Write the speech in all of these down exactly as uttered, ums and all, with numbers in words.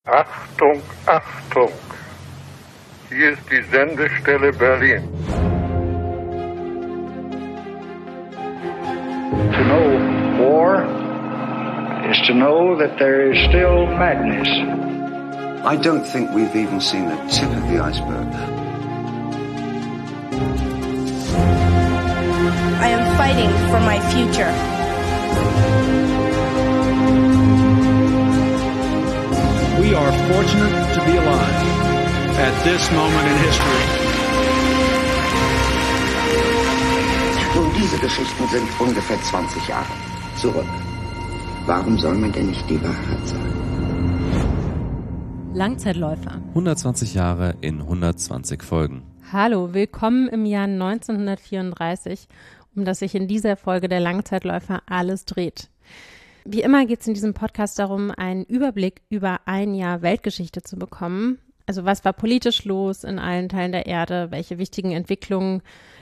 Achtung, Achtung! Hier ist die Sendestelle Berlin. To know war is to know that there is still madness. I don't think we've even seen the tip of the iceberg. I am fighting for my future. We are fortunate to be alive at this moment in history. Nun, diese Geschichten sind ungefähr zwanzig Jahre zurück. Warum soll man denn nicht die Wahrheit sagen? Langzeitläufer. hundertzwanzig Jahre in hundertzwanzig Folgen. Hallo, willkommen im Jahr neunzehnhundertvierunddreißig, um das sich in dieser Folge der Langzeitläufer alles dreht. Wie immer geht es in diesem Podcast darum, einen Überblick über ein Jahr Weltgeschichte zu bekommen. Also was war politisch los in allen Teilen der Erde, welche wichtigen Entwicklungen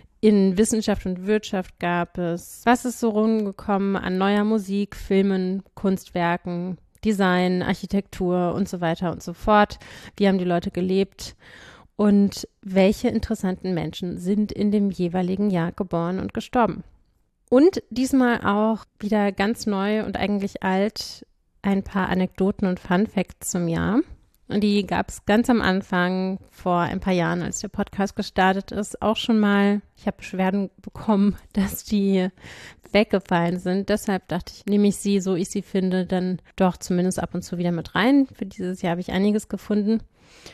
in Wissenschaft und Wirtschaft gab es, was ist so rumgekommen an neuer Musik, Filmen, Kunstwerken, Design, Architektur und so weiter und so fort. Wie haben die Leute gelebt und welche interessanten Menschen sind in dem jeweiligen Jahr geboren und gestorben. Und diesmal auch wieder ganz neu und eigentlich alt ein paar Anekdoten und Fun Facts zum Jahr. Und die gab es ganz am Anfang, vor ein paar Jahren, als der Podcast gestartet ist, auch schon mal. Ich habe Beschwerden bekommen, dass die weggefallen sind. Deshalb dachte ich, nehme ich sie, so ich sie finde, dann doch zumindest ab und zu wieder mit rein. Für dieses Jahr habe ich einiges gefunden.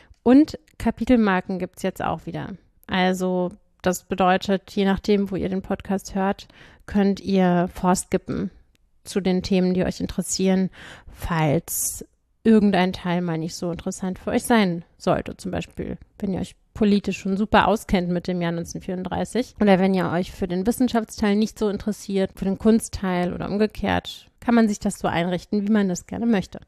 Und Kapitelmarken gibt es jetzt auch wieder. Also das bedeutet, je nachdem, wo ihr den Podcast hört, könnt ihr vorskippen zu den Themen, die euch interessieren, falls irgendein Teil mal nicht so interessant für euch sein sollte. Zum Beispiel, wenn ihr euch politisch schon super auskennt mit dem Jahr neunzehnhundertvierunddreißig oder wenn ihr euch für den Wissenschaftsteil nicht so interessiert, für den Kunstteil oder umgekehrt, kann man sich das so einrichten, wie man das gerne möchte.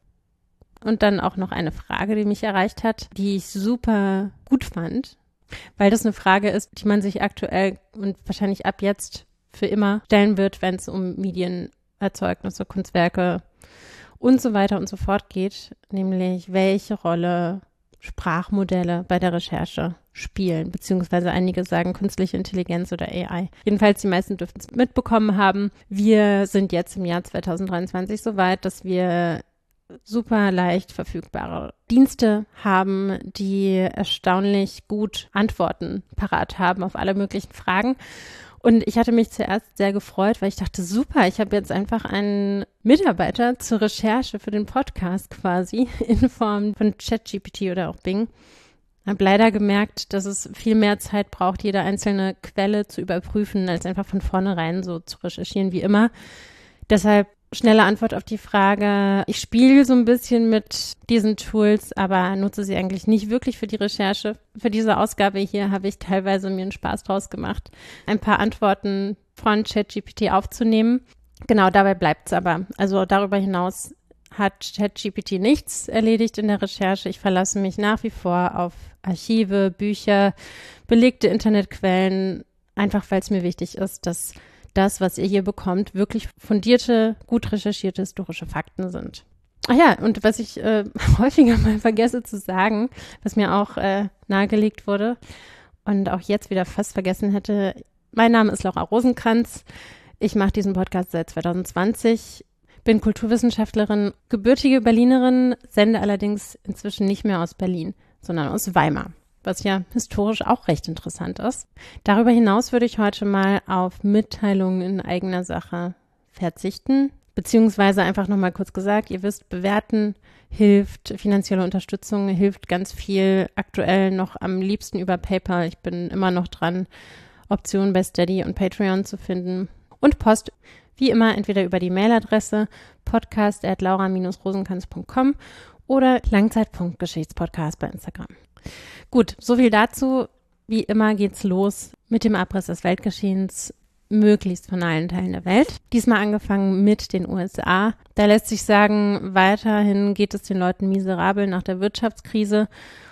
Und dann auch noch eine Frage, die mich erreicht hat, die ich super gut fand, weil das eine Frage ist, die man sich aktuell und wahrscheinlich ab jetzt für immer stellen wird, wenn es um Medienerzeugnisse, Kunstwerke und so weiter und so fort geht, nämlich welche Rolle Sprachmodelle bei der Recherche spielen, beziehungsweise einige sagen künstliche Intelligenz oder A I. Jedenfalls die meisten dürften es mitbekommen haben. Wir sind jetzt im Jahr zweitausenddreiundzwanzig so weit, dass wir super leicht verfügbare Dienste haben, die erstaunlich gut Antworten parat haben auf alle möglichen Fragen. Und ich hatte mich zuerst sehr gefreut, weil ich dachte, super, ich habe jetzt einfach einen Mitarbeiter zur Recherche für den Podcast quasi in Form von ChatGPT oder auch Bing. Ich habe leider gemerkt, dass es viel mehr Zeit braucht, jede einzelne Quelle zu überprüfen, als einfach von vornherein so zu recherchieren wie immer. Deshalb schnelle Antwort auf die Frage. Ich spiele so ein bisschen mit diesen Tools, aber nutze sie eigentlich nicht wirklich für die Recherche. Für diese Ausgabe hier habe ich teilweise mir einen Spaß draus gemacht, ein paar Antworten von ChatGPT aufzunehmen. Genau, dabei bleibt es aber. Also darüber hinaus hat ChatGPT nichts erledigt in der Recherche. Ich verlasse mich nach wie vor auf Archive, Bücher, belegte Internetquellen, einfach weil es mir wichtig ist, dass das, was ihr hier bekommt, wirklich fundierte, gut recherchierte historische Fakten sind. Ach ja, und was ich äh, häufiger mal vergesse zu sagen, was mir auch äh, nahegelegt wurde und auch jetzt wieder fast vergessen hätte, mein Name ist Laura Rosenkranz. Ich mache diesen Podcast seit zweitausendzwanzig, bin Kulturwissenschaftlerin, gebürtige Berlinerin, sende allerdings inzwischen nicht mehr aus Berlin, sondern aus Weimar, was ja historisch auch recht interessant ist. Darüber hinaus würde ich heute mal auf Mitteilungen in eigener Sache verzichten, beziehungsweise einfach nochmal kurz gesagt, ihr wisst, bewerten hilft, finanzielle Unterstützung hilft ganz viel, aktuell noch am liebsten über PayPal. Ich bin immer noch dran, Optionen bei Steady und Patreon zu finden. Und Post, wie immer, entweder über die Mailadresse podcast at laura dash rosenkranz punkt com oder langzeit.geschichtspodcast bei Instagram. Gut, soviel dazu. Wie immer geht's los mit dem Abriss des Weltgeschehens, möglichst von allen Teilen der Welt. Diesmal angefangen mit den U S A. Da lässt sich sagen, weiterhin geht es den Leuten miserabel nach der Wirtschaftskrise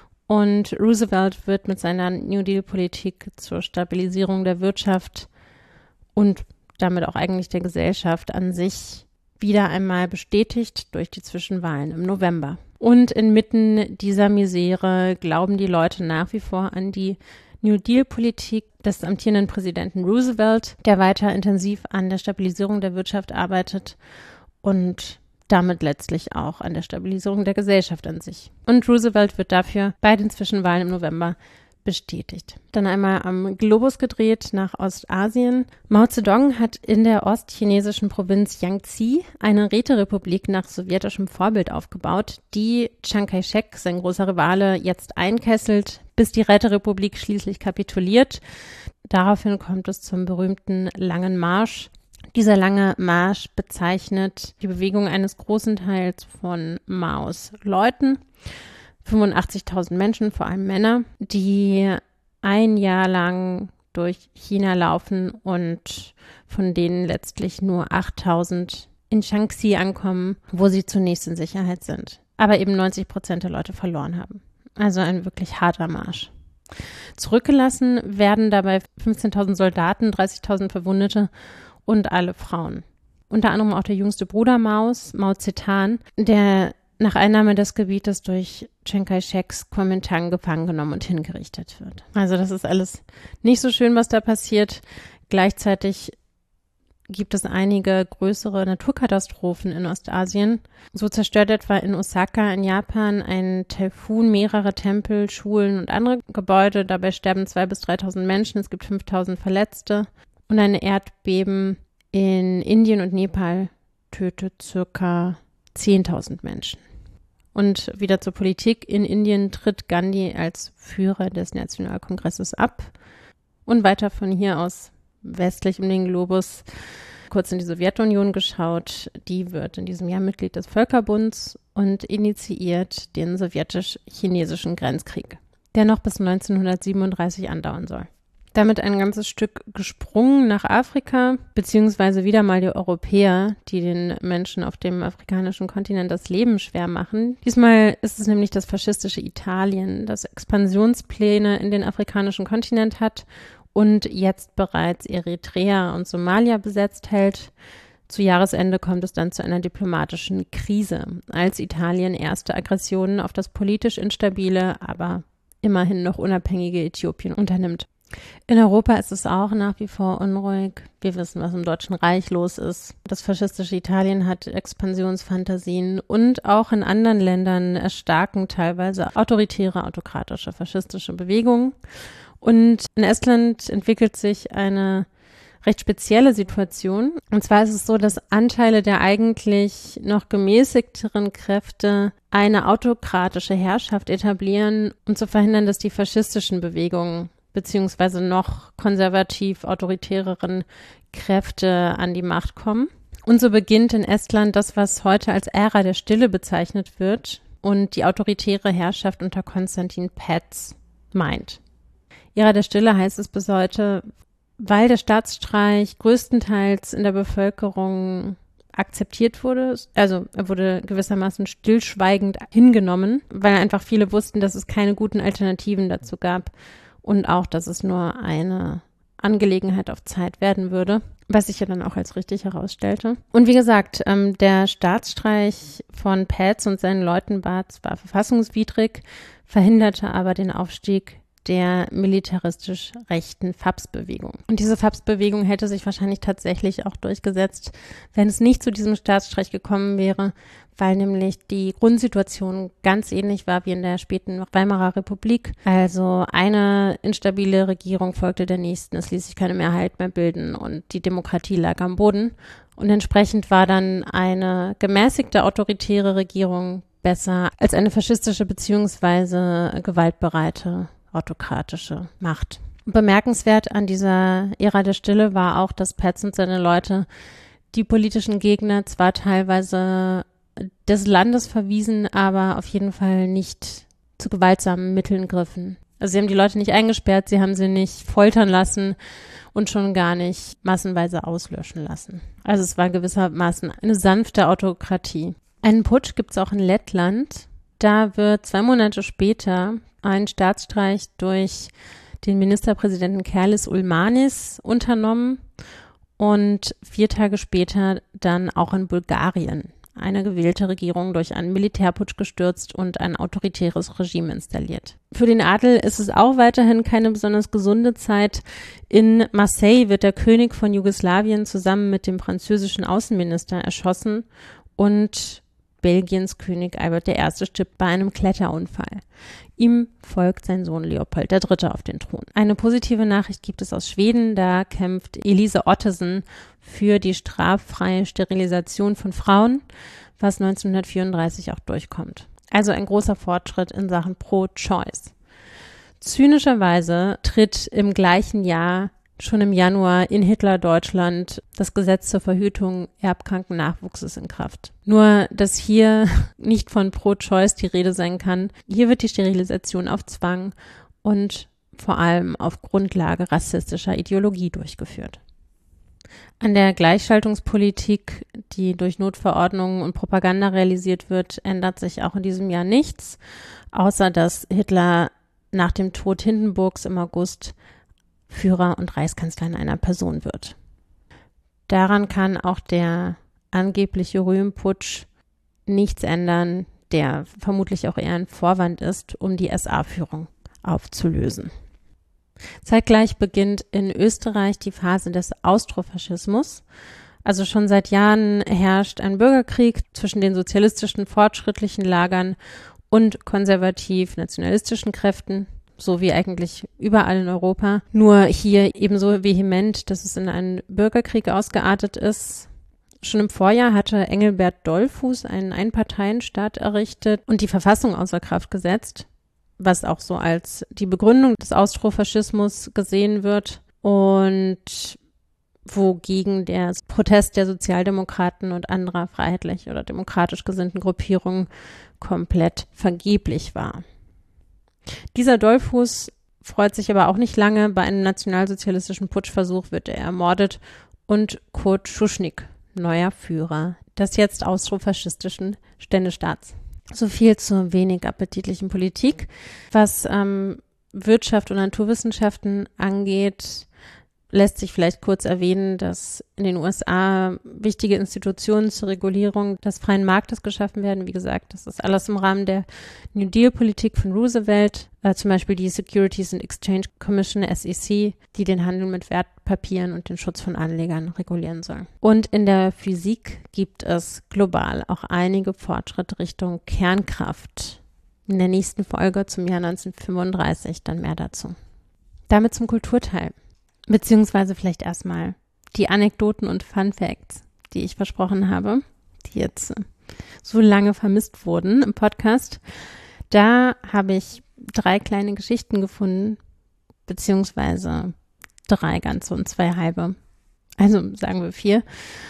und Roosevelt wird mit seiner New Deal-Politik zur Stabilisierung der Wirtschaft und damit auch eigentlich der Gesellschaft an sich wieder einmal bestätigt durch die Zwischenwahlen im November. Und inmitten dieser Misere glauben die Leute nach wie vor an die New Deal-Politik des amtierenden Präsidenten Roosevelt, der weiter intensiv an der Stabilisierung der Wirtschaft arbeitet und damit letztlich auch an der Stabilisierung der Gesellschaft an sich. Und Roosevelt wird dafür bei den Zwischenwahlen im November bestätigt. Dann einmal am Globus gedreht nach Ostasien. Mao Zedong hat in der ostchinesischen Provinz Jiangxi eine Räterepublik nach sowjetischem Vorbild aufgebaut, die Chiang Kai-shek, sein großer Rivale, jetzt einkesselt, bis die Räterepublik schließlich kapituliert. Daraufhin kommt es zum berühmten Langen Marsch. Dieser lange Marsch bezeichnet die Bewegung eines großen Teils von Maos Leuten, fünfundachtzigtausend Menschen, vor allem Männer, die ein Jahr lang durch China laufen und von denen letztlich nur achttausend in Shaanxi ankommen, wo sie zunächst in Sicherheit sind. Aber eben neunzig Prozent der Leute verloren haben. Also ein wirklich harter Marsch. Zurückgelassen werden dabei fünfzehntausend Soldaten, dreißigtausend Verwundete und alle Frauen. Unter anderem auch der jüngste Bruder Maos, Mao Zedong, der nach Einnahme des Gebietes durch Chiang Kai-sheks Kuomintang gefangen genommen und hingerichtet wird. Also das ist alles nicht so schön, was da passiert. Gleichzeitig gibt es einige größere Naturkatastrophen in Ostasien. So zerstört etwa in Osaka in Japan ein Taifun mehrere Tempel, Schulen und andere Gebäude. Dabei sterben zweitausend bis dreitausend Menschen, es gibt fünftausend Verletzte. Und ein Erdbeben in Indien und Nepal tötet circa zehntausend Menschen. Und wieder zur Politik. In Indien tritt Gandhi als Führer des Nationalkongresses ab. Und weiter von hier aus westlich um den Globus kurz in die Sowjetunion geschaut. Die wird in diesem Jahr Mitglied des Völkerbunds und initiiert den sowjetisch-chinesischen Grenzkrieg, der noch bis neunzehnhundertsiebenunddreißig andauern soll. Damit ein ganzes Stück gesprungen nach Afrika, beziehungsweise wieder mal die Europäer, die den Menschen auf dem afrikanischen Kontinent das Leben schwer machen. Diesmal ist es nämlich das faschistische Italien, das Expansionspläne in den afrikanischen Kontinent hat und jetzt bereits Eritrea und Somalia besetzt hält. Zu Jahresende kommt es dann zu einer diplomatischen Krise, als Italien erste Aggressionen auf das politisch instabile, aber immerhin noch unabhängige Äthiopien unternimmt. In Europa ist es auch nach wie vor unruhig. Wir wissen, was im Deutschen Reich los ist. Das faschistische Italien hat Expansionsfantasien und auch in anderen Ländern erstarken teilweise autoritäre, autokratische, faschistische Bewegungen. Und in Estland entwickelt sich eine recht spezielle Situation. Und zwar ist es so, dass Anteile der eigentlich noch gemäßigteren Kräfte eine autokratische Herrschaft etablieren, um zu verhindern, dass die faschistischen Bewegungen beziehungsweise noch konservativ autoritäreren Kräfte an die Macht kommen. Und so beginnt in Estland das, was heute als Ära der Stille bezeichnet wird und die autoritäre Herrschaft unter Konstantin Päts meint. Ära der Stille heißt es bis heute, weil der Staatsstreich größtenteils in der Bevölkerung akzeptiert wurde. Also er wurde gewissermaßen stillschweigend hingenommen, weil einfach viele wussten, dass es keine guten Alternativen dazu gab. Und auch, dass es nur eine Angelegenheit auf Zeit werden würde, was sich ja dann auch als richtig herausstellte. Und wie gesagt, ähm, der Staatsstreich von Päts und seinen Leuten war zwar verfassungswidrig, verhinderte aber den Aufstieg der militaristisch rechten F A P S-Bewegung. Und diese F A P S-Bewegung hätte sich wahrscheinlich tatsächlich auch durchgesetzt, wenn es nicht zu diesem Staatsstreich gekommen wäre, weil nämlich die Grundsituation ganz ähnlich war wie in der späten Weimarer Republik. Also eine instabile Regierung folgte der nächsten, es ließ sich keine Mehrheit mehr bilden und die Demokratie lag am Boden. Und entsprechend war dann eine gemäßigte autoritäre Regierung besser als eine faschistische beziehungsweise gewaltbereite autokratische Macht. Bemerkenswert an dieser Ära der Stille war auch, dass Päts und seine Leute die politischen Gegner zwar teilweise des Landes verwiesen, aber auf jeden Fall nicht zu gewaltsamen Mitteln griffen. Also sie haben die Leute nicht eingesperrt, sie haben sie nicht foltern lassen und schon gar nicht massenweise auslöschen lassen. Also es war gewissermaßen eine sanfte Autokratie. Einen Putsch gibt es auch in Lettland. Da wird zwei Monate später ein Staatsstreich durch den Ministerpräsidenten Kerlis Ulmanis unternommen und vier Tage später dann auch in Bulgarien. eine gewählte Regierung durch einen Militärputsch gestürzt und ein autoritäres Regime installiert. Für den Adel ist es auch weiterhin keine besonders gesunde Zeit. In Marseille wird der König von Jugoslawien zusammen mit dem französischen Außenminister erschossen und Belgiens König Albert der Erste stirbt bei einem Kletterunfall. Ihm folgt sein Sohn Leopold der Dritte auf den Thron. Eine positive Nachricht gibt es aus Schweden, da kämpft Elise Ottesen für die straffreie Sterilisation von Frauen, was neunzehnhundertvierunddreißig auch durchkommt. Also ein großer Fortschritt in Sachen Pro-Choice. Zynischerweise tritt im gleichen Jahr schon im Januar in Hitler-Deutschland das Gesetz zur Verhütung erbkranken Nachwuchses in Kraft. Nur, dass hier nicht von Pro-Choice die Rede sein kann. Hier wird die Sterilisation auf Zwang und vor allem auf Grundlage rassistischer Ideologie durchgeführt. An der Gleichschaltungspolitik, die durch Notverordnungen und Propaganda realisiert wird, ändert sich auch in diesem Jahr nichts, außer dass Hitler nach dem Tod Hindenburgs im August Führer und Reichskanzler in einer Person wird. Daran kann auch der angebliche Röhmputsch nichts ändern, der vermutlich auch eher ein Vorwand ist, um die S A-Führung aufzulösen. Zeitgleich beginnt in Österreich die Phase des Austrofaschismus. Also schon seit Jahren herrscht ein Bürgerkrieg zwischen den sozialistischen fortschrittlichen Lagern und konservativ-nationalistischen Kräften, so wie eigentlich überall in Europa. Nur hier ebenso vehement, dass es in einen Bürgerkrieg ausgeartet ist. Schon im Vorjahr hatte Engelbert Dollfuß einen Einparteienstaat errichtet und die Verfassung außer Kraft gesetzt, was auch so als die Begründung des Austrofaschismus gesehen wird und wogegen der Protest der Sozialdemokraten und anderer freiheitlich oder demokratisch gesinnten Gruppierungen komplett vergeblich war. Dieser Dollfuß freut sich aber auch nicht lange. Bei einem nationalsozialistischen Putschversuch wird er ermordet und Kurt Schuschnigg, neuer Führer des jetzt austrofaschistischen Ständestaats. So viel zur wenig appetitlichen Politik. Was ähm, Wirtschaft und Naturwissenschaften angeht, lässt sich vielleicht kurz erwähnen, dass in den U S A wichtige Institutionen zur Regulierung des freien Marktes geschaffen werden. Wie gesagt, das ist alles im Rahmen der New Deal-Politik von Roosevelt, äh, zum Beispiel die Securities and Exchange Commission, S E C, die den Handel mit Wertpapieren und den Schutz von Anlegern regulieren soll. Und in der Physik gibt es global auch einige Fortschritte Richtung Kernkraft. In der nächsten Folge zum Jahr neunzehnhundertfünfunddreißig dann mehr dazu. Damit zum Kulturteil. Beziehungsweise vielleicht erstmal die Anekdoten und Fun Facts, die ich versprochen habe, die jetzt so lange vermisst wurden im Podcast. Da habe ich drei kleine Geschichten gefunden, beziehungsweise drei ganze und zwei halbe. Also sagen wir vier.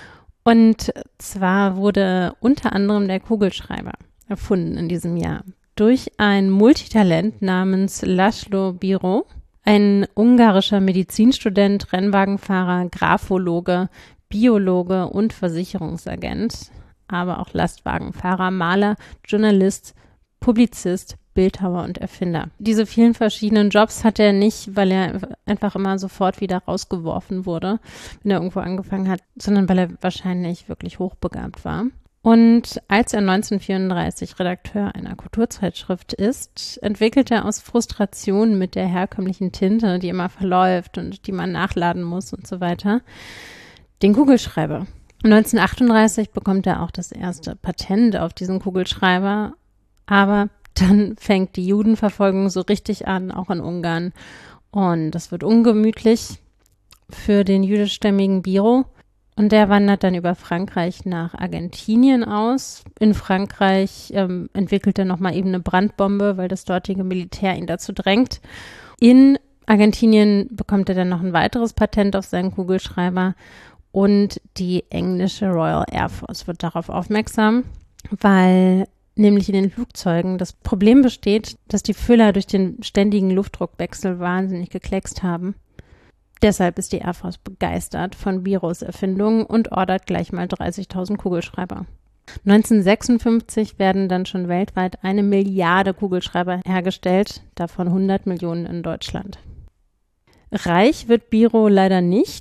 Und zwar wurde unter anderem der Kugelschreiber erfunden in diesem Jahr durch ein Multitalent namens László Bíró. Ein ungarischer Medizinstudent, Rennwagenfahrer, Graphologe, Biologe und Versicherungsagent, aber auch Lastwagenfahrer, Maler, Journalist, Publizist, Bildhauer und Erfinder. Diese vielen verschiedenen Jobs hat er nicht, weil er einfach immer sofort wieder rausgeworfen wurde, wenn er irgendwo angefangen hat, sondern weil er wahrscheinlich wirklich hochbegabt war. Und als er neunzehnhundertvierunddreißig Redakteur einer Kulturzeitschrift ist, entwickelt er aus Frustration mit der herkömmlichen Tinte, die immer verläuft und die man nachladen muss und so weiter, den Kugelschreiber. neunzehnhundertachtunddreißig bekommt er auch das erste Patent auf diesen Kugelschreiber, aber dann fängt die Judenverfolgung so richtig an, auch in Ungarn. Und das wird ungemütlich für den jüdischstämmigen Bíró. Und der wandert dann über Frankreich nach Argentinien aus. In Frankreich ähm, entwickelt er nochmal eben eine Brandbombe, weil das dortige Militär ihn dazu drängt. In Argentinien bekommt er dann noch ein weiteres Patent auf seinen Kugelschreiber. Und die englische Royal Air Force wird darauf aufmerksam, weil nämlich in den Flugzeugen das Problem besteht, dass die Füller durch den ständigen Luftdruckwechsel wahnsinnig gekleckst haben. Deshalb ist die Air Force begeistert von Bíros Erfindung und ordert gleich mal dreißigtausend Kugelschreiber. neunzehnhundertsechsundfünfzig werden dann schon weltweit eine Milliarde Kugelschreiber hergestellt, davon hundert Millionen in Deutschland. Reich wird Bíró leider nicht.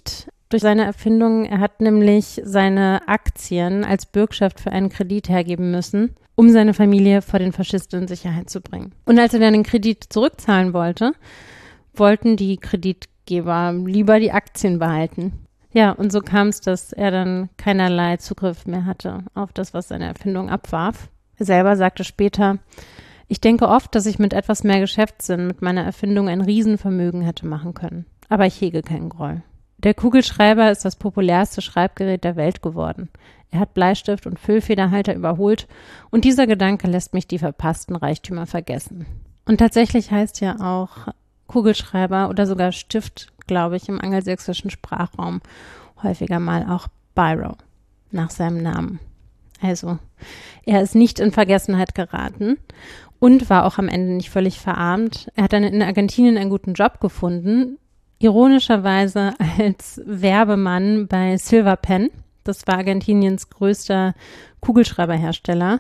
durch seine Erfindung. Er hat nämlich seine Aktien als Bürgschaft für einen Kredit hergeben müssen, um seine Familie vor den Faschisten in Sicherheit zu bringen. Und als er dann den Kredit zurückzahlen wollte, wollten die Kreditgeber lieber die Aktien behalten. Ja, und so kam es, dass er dann keinerlei Zugriff mehr hatte auf das, was seine Erfindung abwarf. Er selber sagte später: Ich denke oft, dass ich mit etwas mehr Geschäftssinn mit meiner Erfindung ein Riesenvermögen hätte machen können. Aber ich hege keinen Groll. Der Kugelschreiber ist das populärste Schreibgerät der Welt geworden. Er hat Bleistift und Füllfederhalter überholt und dieser Gedanke lässt mich die verpassten Reichtümer vergessen. Und tatsächlich heißt ja auch Kugelschreiber oder sogar Stift, glaube ich, im angelsächsischen Sprachraum häufiger mal auch Biro nach seinem Namen. Also, er ist nicht in Vergessenheit geraten und war auch am Ende nicht völlig verarmt. Er hat dann in Argentinien einen guten Job gefunden, ironischerweise als Werbemann bei Silvapen. Das war Argentiniens größter Kugelschreiberhersteller.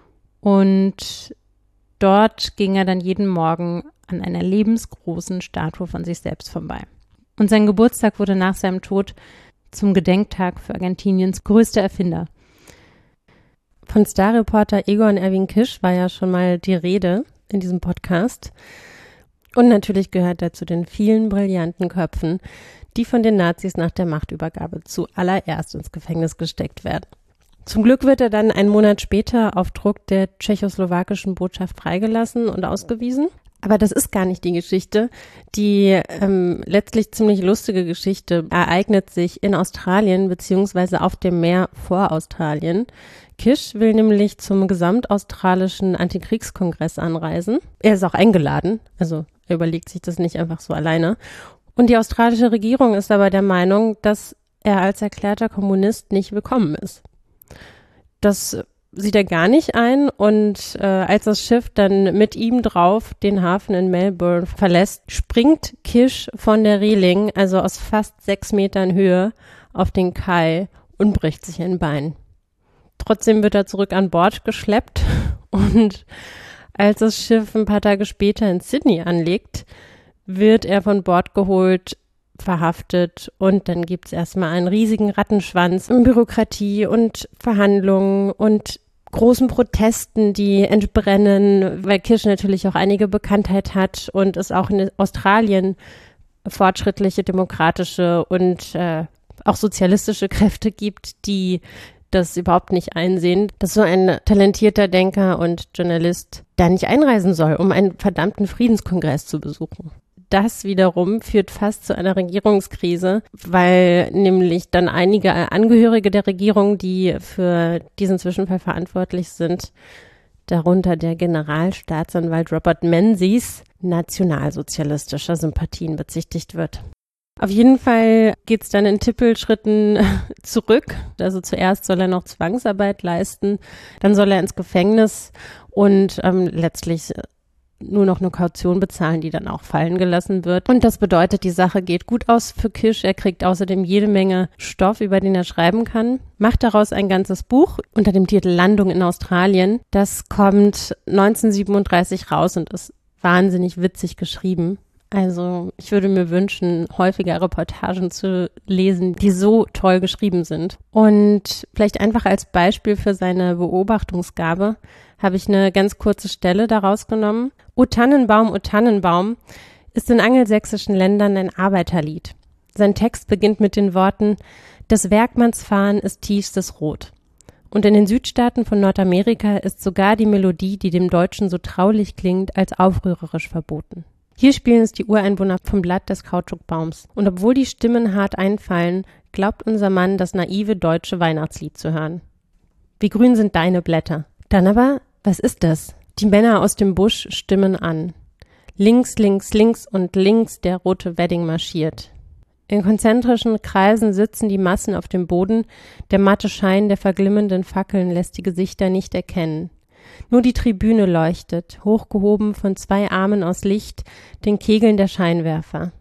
Und dort ging er dann jeden Morgen an einer lebensgroßen Statue von sich selbst vorbei. Und sein Geburtstag wurde nach seinem Tod zum Gedenktag für Argentiniens größter Erfinder. Von Starreporter Egon Erwin Kisch war ja schon mal die Rede in diesem Podcast. Und natürlich gehört er zu den vielen brillanten Köpfen, die von den Nazis nach der Machtübergabe zuallererst ins Gefängnis gesteckt werden. Zum Glück wird er dann einen Monat später auf Druck der tschechoslowakischen Botschaft freigelassen und ausgewiesen. Aber das ist gar nicht die Geschichte. Die ähm, letztlich ziemlich lustige Geschichte ereignet sich in Australien beziehungsweise auf dem Meer vor Australien. Kisch will nämlich zum gesamtaustralischen Antikriegskongress anreisen. Er ist auch eingeladen, also er überlegt sich das nicht einfach so alleine. Und die australische Regierung ist aber der Meinung, dass er als erklärter Kommunist nicht willkommen ist. Das sieht er gar nicht ein und äh, als das Schiff dann mit ihm drauf den Hafen in Melbourne verlässt, springt Kisch von der Reling, also aus fast sechs Metern Höhe, auf den Kai und bricht sich ein Bein. Trotzdem wird er zurück an Bord geschleppt und als das Schiff ein paar Tage später in Sydney anlegt, wird er von Bord geholt, verhaftet und dann gibt es erstmal einen riesigen Rattenschwanz in Bürokratie und Verhandlungen und großen Protesten, die entbrennen, weil Kisch natürlich auch einige Bekanntheit hat und es auch in Australien fortschrittliche, demokratische und äh, auch sozialistische Kräfte gibt, die das überhaupt nicht einsehen, dass so ein talentierter Denker und Journalist da nicht einreisen soll, um einen verdammten Friedenskongress zu besuchen. Das wiederum führt fast zu einer Regierungskrise, weil nämlich dann einige Angehörige der Regierung, die für diesen Zwischenfall verantwortlich sind, darunter der Generalstaatsanwalt Robert Menzies, nationalsozialistischer Sympathien bezichtigt wird. Auf jeden Fall geht es dann in Tippelschritten zurück. Also zuerst soll er noch Zwangsarbeit leisten, dann soll er ins Gefängnis und ähm, letztlich nur noch eine Kaution bezahlen, die dann auch fallen gelassen wird. Und das bedeutet, die Sache geht gut aus für Kisch. Er kriegt außerdem jede Menge Stoff, über den er schreiben kann, macht daraus ein ganzes Buch unter dem Titel Landung in Australien. Das kommt neunzehnhundertsiebenunddreißig raus und ist wahnsinnig witzig geschrieben. Also ich würde mir wünschen, häufiger Reportagen zu lesen, die so toll geschrieben sind. Und vielleicht einfach als Beispiel für seine Beobachtungsgabe habe ich eine ganz kurze Stelle daraus genommen. O Tannenbaum, o Tannenbaum ist in angelsächsischen Ländern ein Arbeiterlied. Sein Text beginnt mit den Worten: Das Werkmannsfahren ist tiefstes Rot. Und in den Südstaaten von Nordamerika ist sogar die Melodie, die dem Deutschen so traulich klingt, als aufrührerisch verboten. Hier spielen es die Ureinwohner vom Blatt des Kautschukbaums. Und obwohl die Stimmen hart einfallen, glaubt unser Mann, das naive deutsche Weihnachtslied zu hören. Wie grün sind deine Blätter? Dann aber, was ist das? Die Männer aus dem Busch stimmen an. Links, links, links und links der rote Wedding marschiert. In konzentrischen Kreisen sitzen die Massen auf dem Boden. Der matte Schein der verglimmenden Fackeln lässt die Gesichter nicht erkennen. Nur die Tribüne leuchtet, hochgehoben von zwei Armen aus Licht, den Kegeln der Scheinwerfer.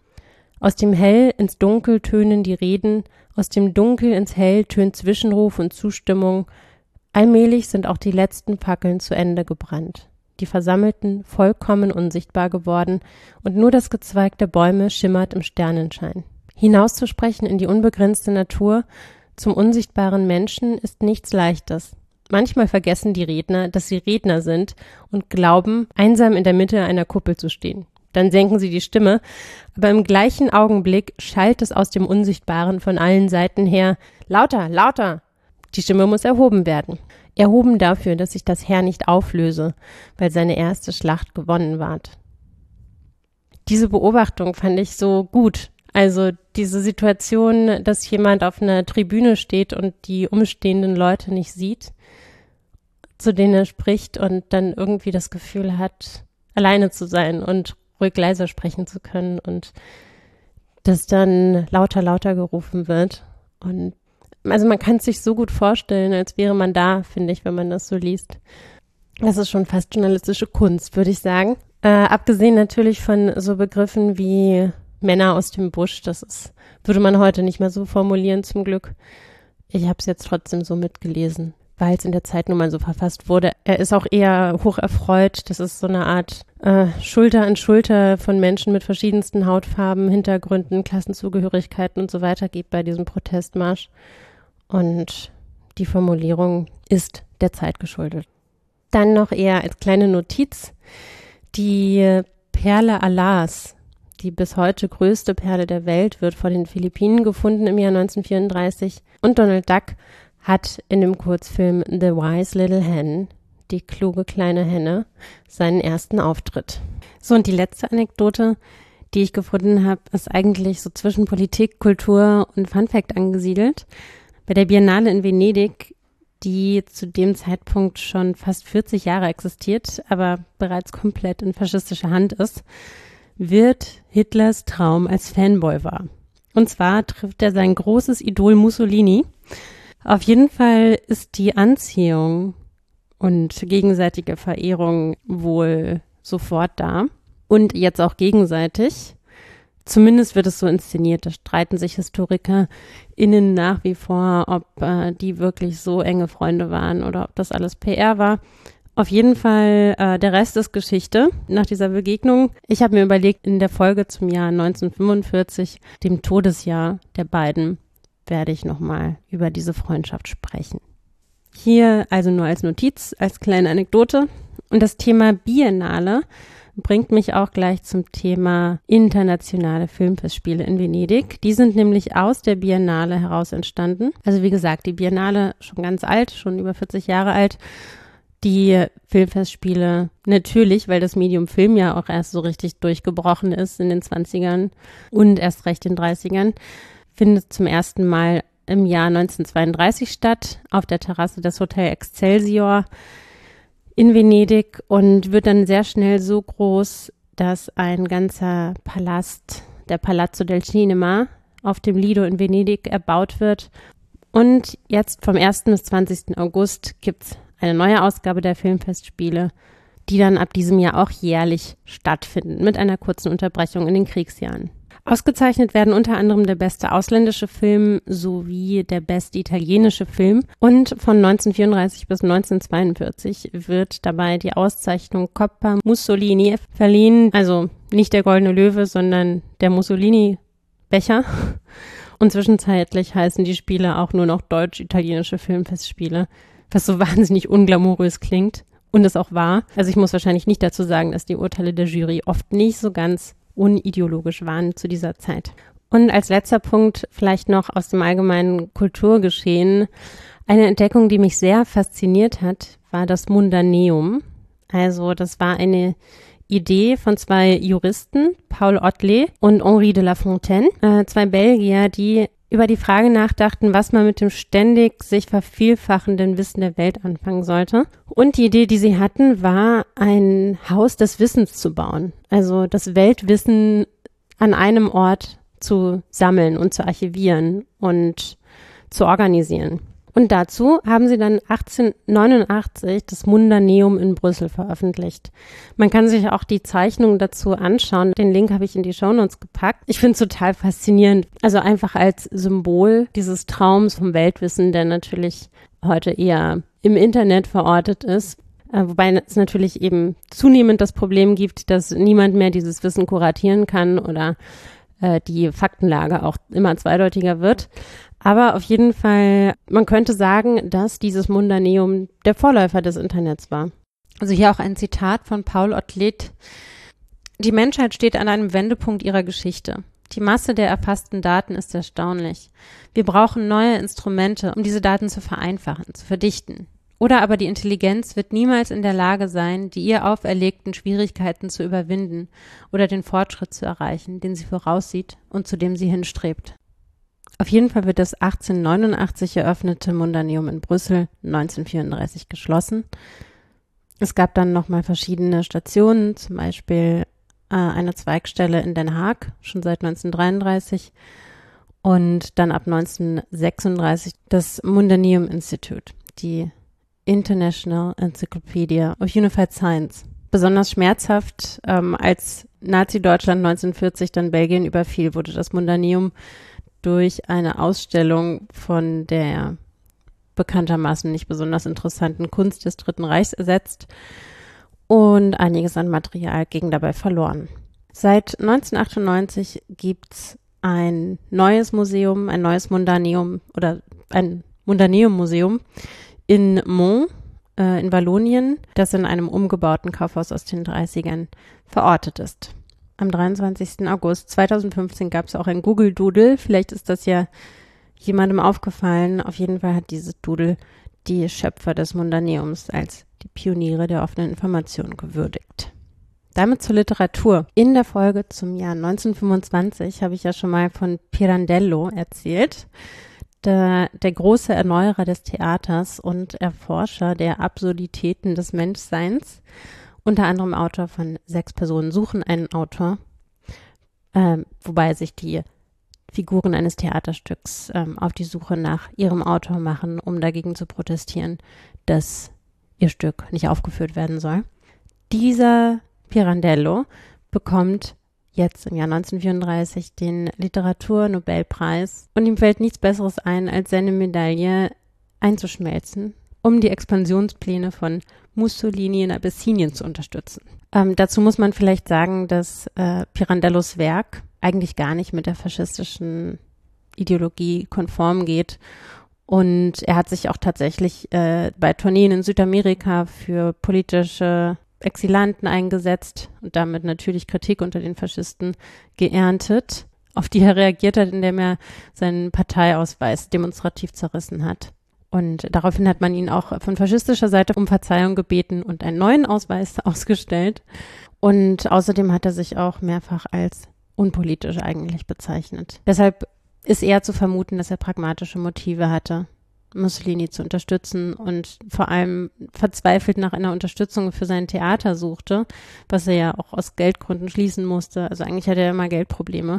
Aus dem Hell ins Dunkel tönen die Reden, aus dem Dunkel ins Hell tönt Zwischenruf und Zustimmung. Allmählich sind auch die letzten Fackeln zu Ende gebrannt. Die Versammelten vollkommen unsichtbar geworden und nur das Gezweig der Bäume schimmert im Sternenschein. Hinauszusprechen in die unbegrenzte Natur zum unsichtbaren Menschen ist nichts Leichtes. Manchmal vergessen die Redner, dass sie Redner sind und glauben, einsam in der Mitte einer Kuppel zu stehen. Dann senken sie die Stimme, aber im gleichen Augenblick schallt es aus dem Unsichtbaren von allen Seiten her: Lauter, lauter! Die Stimme muss erhoben werden. Erhoben dafür, dass sich das Heer nicht auflöse, weil seine erste Schlacht gewonnen ward. Diese Beobachtung fand ich so gut. Also diese Situation, dass jemand auf einer Tribüne steht und die umstehenden Leute nicht sieht, zu denen er spricht und dann irgendwie das Gefühl hat, alleine zu sein und ruhig leiser sprechen zu können und dass dann lauter, lauter gerufen wird. Und also man kann es sich so gut vorstellen, als wäre man da, finde ich, wenn man das so liest. Das ist schon fast journalistische Kunst, würde ich sagen. Äh, abgesehen natürlich von so Begriffen wie Männer aus dem Busch, das ist, würde man heute nicht mehr so formulieren, zum Glück. Ich habe es jetzt trotzdem so mitgelesen, weil es in der Zeit nun mal so verfasst wurde. Er ist auch eher hoch erfreut, dass es so eine Art äh, Schulter an Schulter von Menschen mit verschiedensten Hautfarben, Hintergründen, Klassenzugehörigkeiten und so weiter gibt bei diesem Protestmarsch. Und die Formulierung ist der Zeit geschuldet. Dann noch eher als kleine Notiz die Perle Allahs, die bis heute größte Perle der Welt, wird vor den Philippinen gefunden im Jahr neunzehnhundertvierunddreißig. Und Donald Duck hat in dem Kurzfilm The Wise Little Hen, die kluge kleine Henne, seinen ersten Auftritt. So, und die letzte Anekdote, die ich gefunden habe, ist eigentlich so zwischen Politik, Kultur und Funfact angesiedelt. Bei der Biennale in Venedig, die zu dem Zeitpunkt schon fast vierzig Jahre existiert, aber bereits komplett in faschistischer Hand ist, wird Hitlers Traum als Fanboy wahr. Und zwar trifft er sein großes Idol Mussolini. Auf jeden Fall ist die Anziehung und gegenseitige Verehrung wohl sofort da und jetzt auch gegenseitig. Zumindest wird es so inszeniert, da streiten sich HistorikerInnen nach wie vor, ob äh, die wirklich so enge Freunde waren oder ob das alles P R war. Auf jeden Fall, äh, der Rest ist Geschichte nach dieser Begegnung. Ich habe mir überlegt, in der Folge zum Jahr neunzehnhundertfünfundvierzig, dem Todesjahr der beiden, werde ich nochmal über diese Freundschaft sprechen. Hier also nur als Notiz, als kleine Anekdote. Und das Thema Biennale bringt mich auch gleich zum Thema internationale Filmfestspiele in Venedig. Die sind nämlich aus der Biennale heraus entstanden. Also wie gesagt, die Biennale schon ganz alt, schon über vierzig Jahre alt. Die Filmfestspiele natürlich, weil das Medium Film ja auch erst so richtig durchgebrochen ist in den zwanzigern und erst recht in den dreißigern, findet zum ersten Mal im Jahr neunzehnhundertzweiunddreißig statt, auf der Terrasse des Hotel Excelsior in Venedig und wird dann sehr schnell so groß, dass ein ganzer Palast, der Palazzo del Cinema, auf dem Lido in Venedig erbaut wird. Und jetzt vom ersten bis zwanzigsten August gibt's eine neue Ausgabe der Filmfestspiele, die dann ab diesem Jahr auch jährlich stattfinden, mit einer kurzen Unterbrechung in den Kriegsjahren. Ausgezeichnet werden unter anderem der beste ausländische Film sowie der beste italienische Film. Und von neunzehnhundertvierunddreißig bis neunzehnhundertzweiundvierzig wird dabei die Auszeichnung Coppa Mussolini verliehen. Also nicht der Goldene Löwe, sondern der Mussolini-Becher. Und zwischenzeitlich heißen die Spiele auch nur noch deutsch-italienische Filmfestspiele, was so wahnsinnig unglamourös klingt und es auch war. Also ich muss wahrscheinlich nicht dazu sagen, dass die Urteile der Jury oft nicht so ganz unideologisch waren zu dieser Zeit. Und als letzter Punkt vielleicht noch aus dem allgemeinen Kulturgeschehen. Eine Entdeckung, die mich sehr fasziniert hat, war das Mundaneum. Also das war eine Idee von zwei Juristen, Paul Otlet und Henri de La Fontaine, äh, zwei Belgier, die über die Frage nachdachten, was man mit dem ständig sich vervielfachenden Wissen der Welt anfangen sollte. Und die Idee, die sie hatten, war, ein Haus des Wissens zu bauen. Also das Weltwissen an einem Ort zu sammeln und zu archivieren und zu organisieren. Und dazu haben sie dann achtzehnhundertneunundachtzig das Mundaneum in Brüssel veröffentlicht. Man kann sich auch die Zeichnungen dazu anschauen. Den Link habe ich in die Shownotes gepackt. Ich finde es total faszinierend. Also einfach als Symbol dieses Traums vom Weltwissen, der natürlich heute eher im Internet verortet ist. Äh, wobei es natürlich eben zunehmend das Problem gibt, dass niemand mehr dieses Wissen kuratieren kann oder äh, die Faktenlage auch immer zweideutiger wird. Aber auf jeden Fall, man könnte sagen, dass dieses Mundaneum der Vorläufer des Internets war. Also hier auch ein Zitat von Paul Otlet. Die Menschheit steht an einem Wendepunkt ihrer Geschichte. Die Masse der erfassten Daten ist erstaunlich. Wir brauchen neue Instrumente, um diese Daten zu vereinfachen, zu verdichten. Oder aber die Intelligenz wird niemals in der Lage sein, die ihr auferlegten Schwierigkeiten zu überwinden oder den Fortschritt zu erreichen, den sie voraussieht und zu dem sie hinstrebt. Auf jeden Fall wird das achtzehnhundertneunundachtzig eröffnete Mundaneum in Brüssel neunzehnhundertvierunddreißig geschlossen. Es gab dann nochmal verschiedene Stationen, zum Beispiel äh, eine Zweigstelle in Den Haag, schon seit neunzehnhundertdreiunddreißig, und dann ab neunzehnhundertsechsunddreißig das Mundaneum Institute, die International Encyclopedia of Unified Science. Besonders schmerzhaft, ähm, als Nazi-Deutschland neunzehnhundertvierzig dann Belgien überfiel, wurde das Mundaneum durch eine Ausstellung von der bekanntermaßen nicht besonders interessanten Kunst des Dritten Reichs ersetzt und einiges an Material ging dabei verloren. Seit neunzehnhundertachtundneunzig gibt's ein neues Museum, ein neues Mundaneum oder ein Mundaneum-Museum in Mons äh, in Wallonien, das in einem umgebauten Kaufhaus aus den dreißigern verortet ist. Am dreiundzwanzigsten August zweitausendfünfzehn gab es auch ein Google Doodle. Vielleicht ist das ja jemandem aufgefallen. Auf jeden Fall hat dieses Doodle die Schöpfer des Mundaneums als die Pioniere der offenen Information gewürdigt. Damit zur Literatur. In der Folge zum Jahr neunzehnhundertfünfundzwanzig habe ich ja schon mal von Pirandello erzählt. Der, der große Erneuerer des Theaters und Erforscher der Absurditäten des Menschseins. Unter anderem Autor von Sechs Personen suchen einen Autor, ähm, wobei sich die Figuren eines Theaterstücks ähm, auf die Suche nach ihrem Autor machen, um dagegen zu protestieren, dass ihr Stück nicht aufgeführt werden soll. Dieser Pirandello bekommt jetzt im Jahr neunzehnhundertvierunddreißig den Literaturnobelpreis und ihm fällt nichts Besseres ein, als seine Medaille einzuschmelzen, um die Expansionspläne von Mussolini in Abessinien zu unterstützen. Ähm, dazu muss man vielleicht sagen, dass äh, Pirandellos Werk eigentlich gar nicht mit der faschistischen Ideologie konform geht. Und er hat sich auch tatsächlich äh, bei Tourneen in Südamerika für politische Exilanten eingesetzt und damit natürlich Kritik unter den Faschisten geerntet, auf die er reagiert hat, indem er seinen Parteiausweis demonstrativ zerrissen hat. Und daraufhin hat man ihn auch von faschistischer Seite um Verzeihung gebeten und einen neuen Ausweis ausgestellt. Und außerdem hat er sich auch mehrfach als unpolitisch eigentlich bezeichnet. Deshalb ist eher zu vermuten, dass er pragmatische Motive hatte, Mussolini zu unterstützen und vor allem verzweifelt nach einer Unterstützung für sein Theater suchte, was er ja auch aus Geldgründen schließen musste. Also eigentlich hatte er immer Geldprobleme.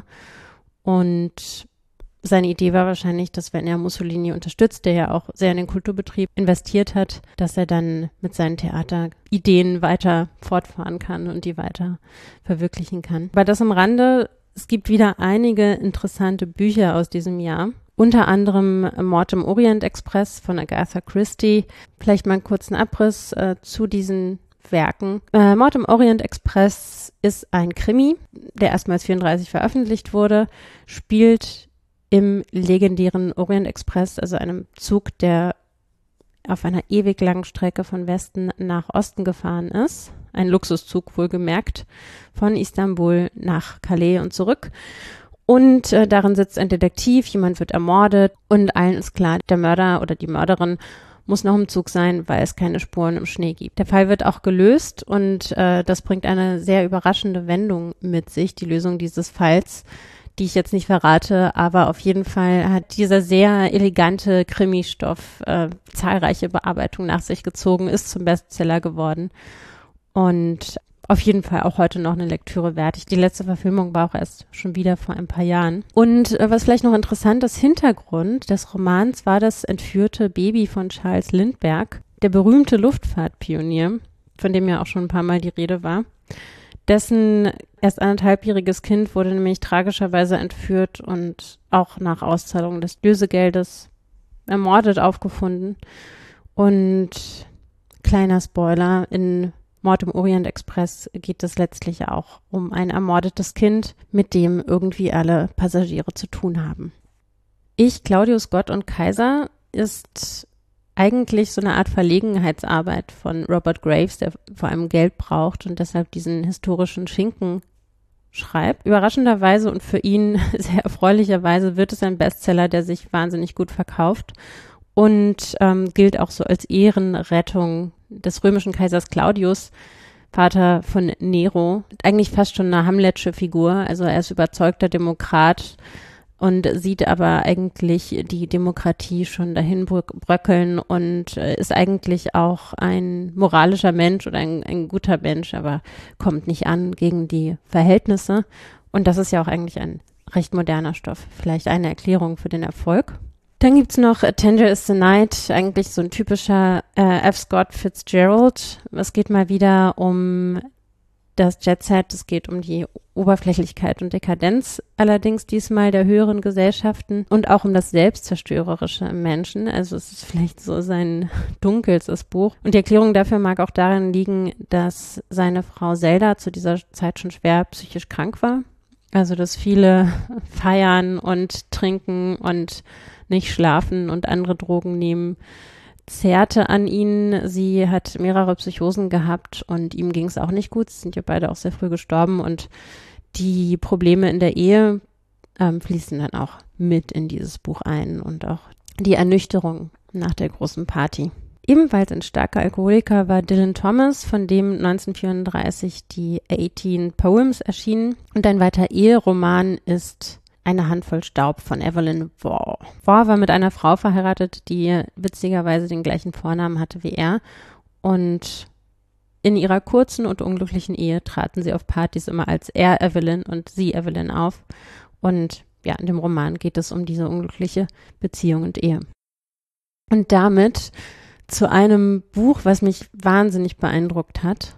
Und seine Idee war wahrscheinlich, dass wenn er Mussolini unterstützt, der ja auch sehr in den Kulturbetrieb investiert hat, dass er dann mit seinen Theaterideen weiter fortfahren kann und die weiter verwirklichen kann. Aber das am Rande, es gibt wieder einige interessante Bücher aus diesem Jahr. Unter anderem Mord im Orient Express von Agatha Christie. Vielleicht mal einen kurzen Abriss äh, zu diesen Werken. Äh, Mord im Orient Express ist ein Krimi, der erstmals vierunddreißig veröffentlicht wurde, spielt im legendären Orient Express, also einem Zug, der auf einer ewig langen Strecke von Westen nach Osten gefahren ist. Ein Luxuszug wohlgemerkt, von Istanbul nach Calais und zurück. Und äh, darin sitzt ein Detektiv, jemand wird ermordet und allen ist klar, der Mörder oder die Mörderin muss noch im Zug sein, weil es keine Spuren im Schnee gibt. Der Fall wird auch gelöst und äh, das bringt eine sehr überraschende Wendung mit sich, die Lösung dieses Falls, die ich jetzt nicht verrate, aber auf jeden Fall hat dieser sehr elegante Krimi-Stoff äh, zahlreiche Bearbeitungen nach sich gezogen, ist zum Bestseller geworden und auf jeden Fall auch heute noch eine Lektüre wert. Die letzte Verfilmung war auch erst schon wieder vor ein paar Jahren. Und äh, was vielleicht noch interessant ist, Hintergrund des Romans war das entführte Baby von Charles Lindbergh, der berühmte Luftfahrtpionier, von dem ja auch schon ein paar Mal die Rede war. Dessen erst anderthalbjähriges Kind wurde nämlich tragischerweise entführt und auch nach Auszahlung des Lösegeldes ermordet aufgefunden. Und kleiner Spoiler, in Mord im Orient Express geht es letztlich auch um ein ermordetes Kind, mit dem irgendwie alle Passagiere zu tun haben. Ich, Claudius Gott und Kaiser ist eigentlich so eine Art Verlegenheitsarbeit von Robert Graves, der vor allem Geld braucht und deshalb diesen historischen Schinken schreibt. Überraschenderweise und für ihn sehr erfreulicherweise wird es ein Bestseller, der sich wahnsinnig gut verkauft und ähm, gilt auch so als Ehrenrettung des römischen Kaisers Claudius, Vater von Nero. Eigentlich fast schon eine Hamletsche Figur, also er ist überzeugter Demokrat und sieht aber eigentlich die Demokratie schon dahin bröckeln und ist eigentlich auch ein moralischer Mensch oder ein, ein guter Mensch, aber kommt nicht an gegen die Verhältnisse. Und das ist ja auch eigentlich ein recht moderner Stoff. Vielleicht eine Erklärung für den Erfolg. Dann gibt's noch A Tender is the Night, eigentlich so ein typischer äh, F. Scott Fitzgerald. Es geht mal wieder um das Jet Set, es geht um die Oberflächlichkeit und Dekadenz, allerdings diesmal der höheren Gesellschaften und auch um das Selbstzerstörerische im Menschen. Also es ist vielleicht so sein dunkelstes Buch. Und die Erklärung dafür mag auch darin liegen, dass seine Frau Zelda zu dieser Zeit schon schwer psychisch krank war. Also dass viele feiern und trinken und nicht schlafen und andere Drogen nehmen, zehrte an ihn. Sie hat mehrere Psychosen gehabt und ihm ging es auch nicht gut. Sie sind ja beide auch sehr früh gestorben und die Probleme in der Ehe ähm, fließen dann auch mit in dieses Buch ein und auch die Ernüchterung nach der großen Party. Ebenfalls ein starker Alkoholiker war Dylan Thomas, von dem neunzehnhundertvierunddreißig die achtzehn Poems erschienen. Und ein weiter Eheroman ist Eine Handvoll Staub von Evelyn Waugh. Waugh war mit einer Frau verheiratet, die witzigerweise den gleichen Vornamen hatte wie er. Und in ihrer kurzen und unglücklichen Ehe traten sie auf Partys immer als er Evelyn und sie Evelyn auf. Und ja, in dem Roman geht es um diese unglückliche Beziehung und Ehe. Und damit zu einem Buch, was mich wahnsinnig beeindruckt hat.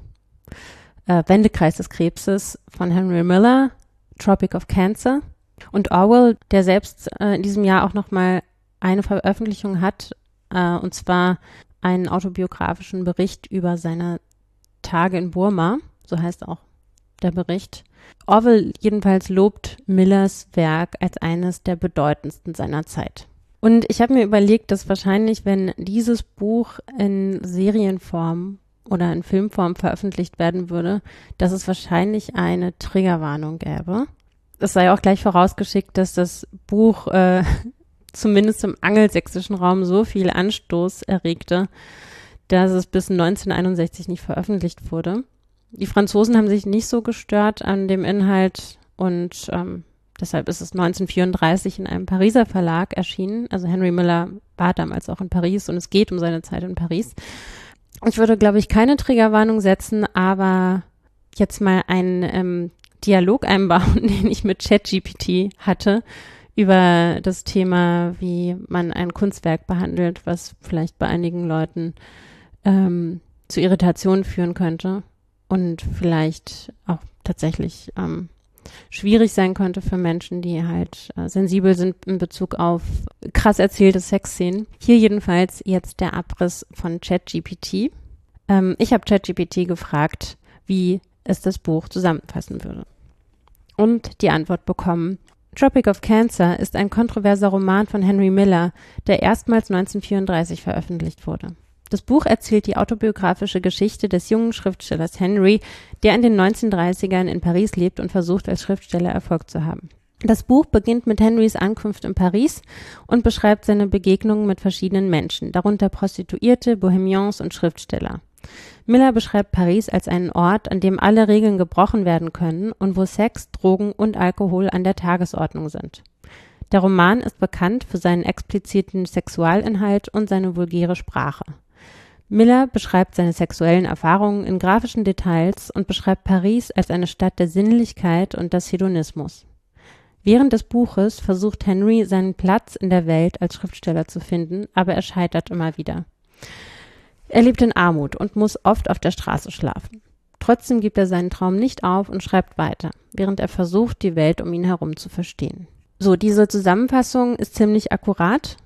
Äh, Wendekreis des Krebses von Henry Miller, Tropic of Cancer. Und Orwell, der selbst äh, in diesem Jahr auch nochmal eine Veröffentlichung hat, äh, und zwar einen autobiografischen Bericht über seine Tage in Burma, so heißt auch der Bericht. Orwell jedenfalls lobt Millers Werk als eines der bedeutendsten seiner Zeit. Und ich habe mir überlegt, dass wahrscheinlich, wenn dieses Buch in Serienform oder in Filmform veröffentlicht werden würde, dass es wahrscheinlich eine Triggerwarnung gäbe. Es sei auch gleich vorausgeschickt, dass das Buch äh, zumindest im angelsächsischen Raum so viel Anstoß erregte, dass es bis neunzehnhunderteinundsechzig nicht veröffentlicht wurde. Die Franzosen haben sich nicht so gestört an dem Inhalt und ähm, deshalb ist es neunzehnhundertvierunddreißig in einem Pariser Verlag erschienen. Also Henry Miller war damals auch in Paris und es geht um seine Zeit in Paris. Ich würde, glaube ich, keine Triggerwarnung setzen, aber jetzt mal einen ähm, Dialog einbauen, den ich mit ChatGPT hatte über das Thema, wie man ein Kunstwerk behandelt, was vielleicht bei einigen Leuten ähm, zu Irritationen führen könnte und vielleicht auch tatsächlich ähm, schwierig sein könnte für Menschen, die halt äh, sensibel sind in Bezug auf krass erzählte Sexszenen. Hier jedenfalls jetzt der Abriss von ChatGPT. Ähm, ich habe ChatGPT gefragt, wie es das Buch zusammenfassen würde. Und die Antwort bekommen: Tropic of Cancer ist ein kontroverser Roman von Henry Miller, der erstmals neunzehnhundertvierunddreißig veröffentlicht wurde. Das Buch erzählt die autobiografische Geschichte des jungen Schriftstellers Henry, der in den neunzehnhundertdreißigern in Paris lebt und versucht, als Schriftsteller Erfolg zu haben. Das Buch beginnt mit Henrys Ankunft in Paris und beschreibt seine Begegnungen mit verschiedenen Menschen, darunter Prostituierte, Bohemians und Schriftsteller. Miller beschreibt Paris als einen Ort, an dem alle Regeln gebrochen werden können und wo Sex, Drogen und Alkohol an der Tagesordnung sind. Der Roman ist bekannt für seinen expliziten Sexualinhalt und seine vulgäre Sprache. Miller beschreibt seine sexuellen Erfahrungen in grafischen Details und beschreibt Paris als eine Stadt der Sinnlichkeit und des Hedonismus. Während des Buches versucht Henry, seinen Platz in der Welt als Schriftsteller zu finden, aber er scheitert immer wieder. Er lebt in Armut und muss oft auf der Straße schlafen. Trotzdem gibt er seinen Traum nicht auf und schreibt weiter, während er versucht, die Welt um ihn herum zu verstehen. So, diese Zusammenfassung ist ziemlich akkurat.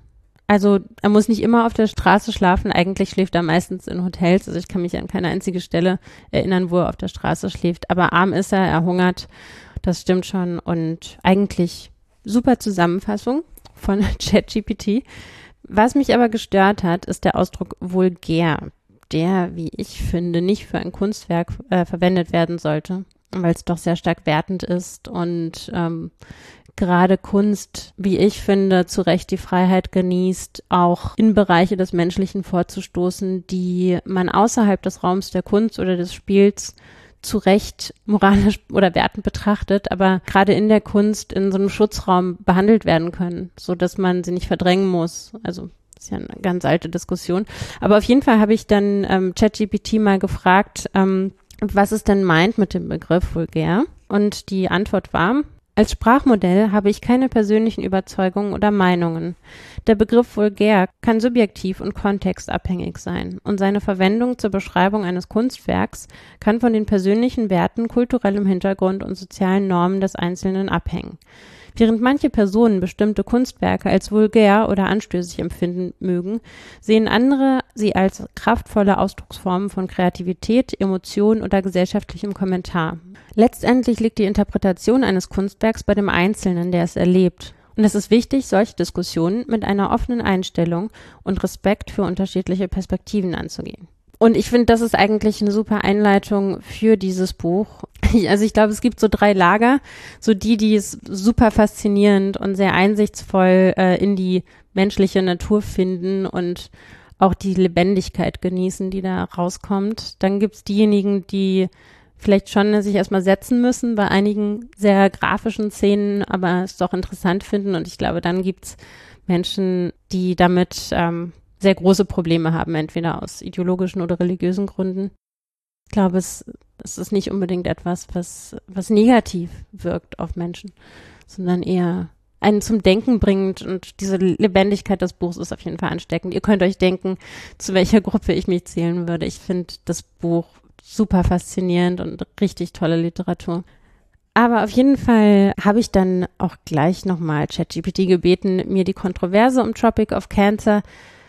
Also er muss nicht immer auf der Straße schlafen, eigentlich schläft er meistens in Hotels. Also ich kann mich an keine einzige Stelle erinnern, wo er auf der Straße schläft. Aber arm ist er, er hungert, das stimmt schon. Und eigentlich super Zusammenfassung von ChatGPT. Was mich aber gestört hat, ist der Ausdruck vulgär, der, wie ich finde, nicht für ein Kunstwerk äh, verwendet werden sollte, weil es doch sehr stark wertend ist und ähm, gerade Kunst, wie ich finde, zu Recht die Freiheit genießt, auch in Bereiche des Menschlichen vorzustoßen, die man außerhalb des Raums der Kunst oder des Spiels zu Recht moralisch oder wertend betrachtet, aber gerade in der Kunst in so einem Schutzraum behandelt werden können, so dass man sie nicht verdrängen muss. Also das ist ja eine ganz alte Diskussion. Aber auf jeden Fall habe ich dann ähm, ChatGPT mal gefragt, ähm, was es denn meint mit dem Begriff vulgär. Und die Antwort war: Als Sprachmodell habe ich keine persönlichen Überzeugungen oder Meinungen. Der Begriff vulgär kann subjektiv und kontextabhängig sein und seine Verwendung zur Beschreibung eines Kunstwerks kann von den persönlichen Werten, kulturellem Hintergrund und sozialen Normen des Einzelnen abhängen. Während manche Personen bestimmte Kunstwerke als vulgär oder anstößig empfinden mögen, sehen andere sie als kraftvolle Ausdrucksformen von Kreativität, Emotion oder gesellschaftlichem Kommentar. Letztendlich liegt die Interpretation eines Kunstwerks bei dem Einzelnen, der es erlebt. Und es ist wichtig, solche Diskussionen mit einer offenen Einstellung und Respekt für unterschiedliche Perspektiven anzugehen. Und ich finde, das ist eigentlich eine super Einleitung für dieses Buch. Also ich glaube, es gibt so drei Lager, so die, die es super faszinierend und sehr einsichtsvoll äh, in die menschliche Natur finden und auch die Lebendigkeit genießen, die da rauskommt. Dann gibt es diejenigen, die vielleicht schon sich erstmal setzen müssen bei einigen sehr grafischen Szenen, aber es doch interessant finden. Und ich glaube, dann gibt es Menschen, die damit ähm, sehr große Probleme haben, entweder aus ideologischen oder religiösen Gründen. Ich glaube, es, es ist nicht unbedingt etwas, was, was negativ wirkt auf Menschen, sondern eher einen zum Denken bringt, und diese Lebendigkeit des Buchs ist auf jeden Fall ansteckend. Ihr könnt euch denken, zu welcher Gruppe ich mich zählen würde. Ich finde das Buch super faszinierend und richtig tolle Literatur. Aber auf jeden Fall habe ich dann auch gleich nochmal ChatGPT gebeten, mir die Kontroverse um Tropic of Cancer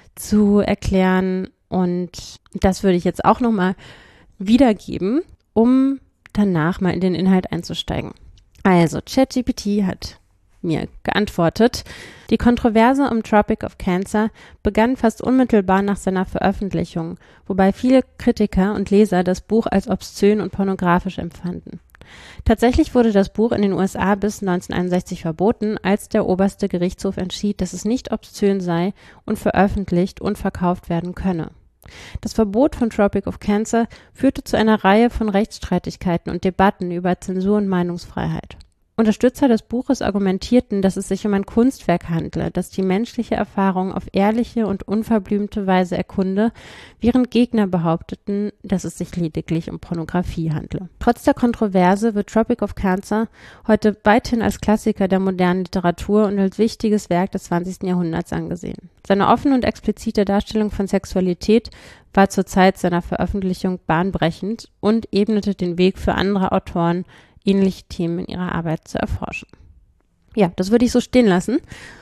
zu erklären, und das würde ich jetzt auch nochmal wiedergeben, um danach mal in den Inhalt einzusteigen. Also, ChatGPT hat mir geantwortet: Die Kontroverse um Tropic of Cancer begann fast unmittelbar nach seiner Veröffentlichung, wobei viele Kritiker und Leser das Buch als obszön und pornografisch empfanden. Tatsächlich wurde das Buch in den U S A bis neunzehnhunderteinundsechzig verboten, als der oberste Gerichtshof entschied, dass es nicht obszön sei und veröffentlicht und verkauft werden könne. Das Verbot von Tropic of Cancer führte zu einer Reihe von Rechtsstreitigkeiten und Debatten über Zensur und Meinungsfreiheit. Unterstützer des Buches argumentierten, dass es sich um ein Kunstwerk handle, das die menschliche Erfahrung auf ehrliche und unverblümte Weise erkunde, während Gegner behaupteten, dass es sich lediglich um Pornografie handle. Trotz der Kontroverse wird Tropic of Cancer heute weithin als Klassiker der modernen Literatur und als wichtiges Werk des zwanzigsten Jahrhunderts angesehen. Seine offene und explizite Darstellung von Sexualität war zur Zeit seiner Veröffentlichung bahnbrechend und ebnete den Weg für andere Autoren, ähnliche Themen in ihrer Arbeit zu erforschen. Ja, das würde ich so stehen lassen.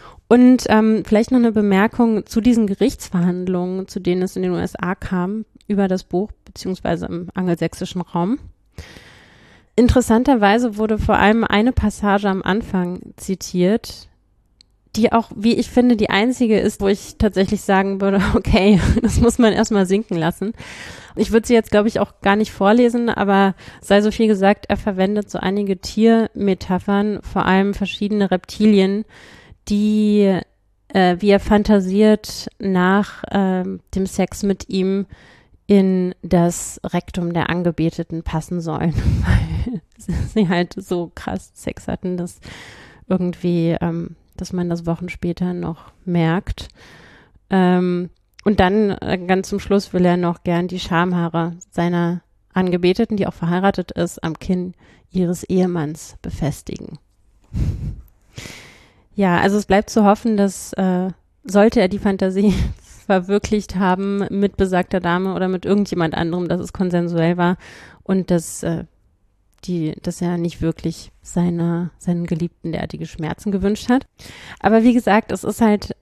Und ähm, vielleicht noch eine Bemerkung zu diesen Gerichtsverhandlungen, zu denen es in den U S A kam, über das Buch, beziehungsweise im angelsächsischen Raum. Interessanterweise wurde vor allem eine Passage am Anfang zitiert, die auch, wie ich finde, die einzige ist, wo ich tatsächlich sagen würde, okay, das muss man erstmal sinken lassen. Ich würde sie jetzt, glaube ich, auch gar nicht vorlesen, aber sei so viel gesagt, er verwendet so einige Tiermetaphern, vor allem verschiedene Reptilien, die, äh, wie er fantasiert, nach äh, dem Sex mit ihm in das Rektum der Angebeteten passen sollen, weil sie halt so krass Sex hatten, dass irgendwie, ähm, dass man das Wochen später noch merkt. Ähm, Und dann, äh, ganz zum Schluss, will er noch gern die Schamhaare seiner Angebeteten, die auch verheiratet ist, am Kinn ihres Ehemanns befestigen. Ja, also es bleibt zu hoffen, dass, äh, sollte er die Fantasie verwirklicht haben mit besagter Dame oder mit irgendjemand anderem, dass es konsensuell war und dass, äh, die, dass er nicht wirklich seiner, seinen Geliebten derartige Schmerzen gewünscht hat. Aber wie gesagt, es ist halt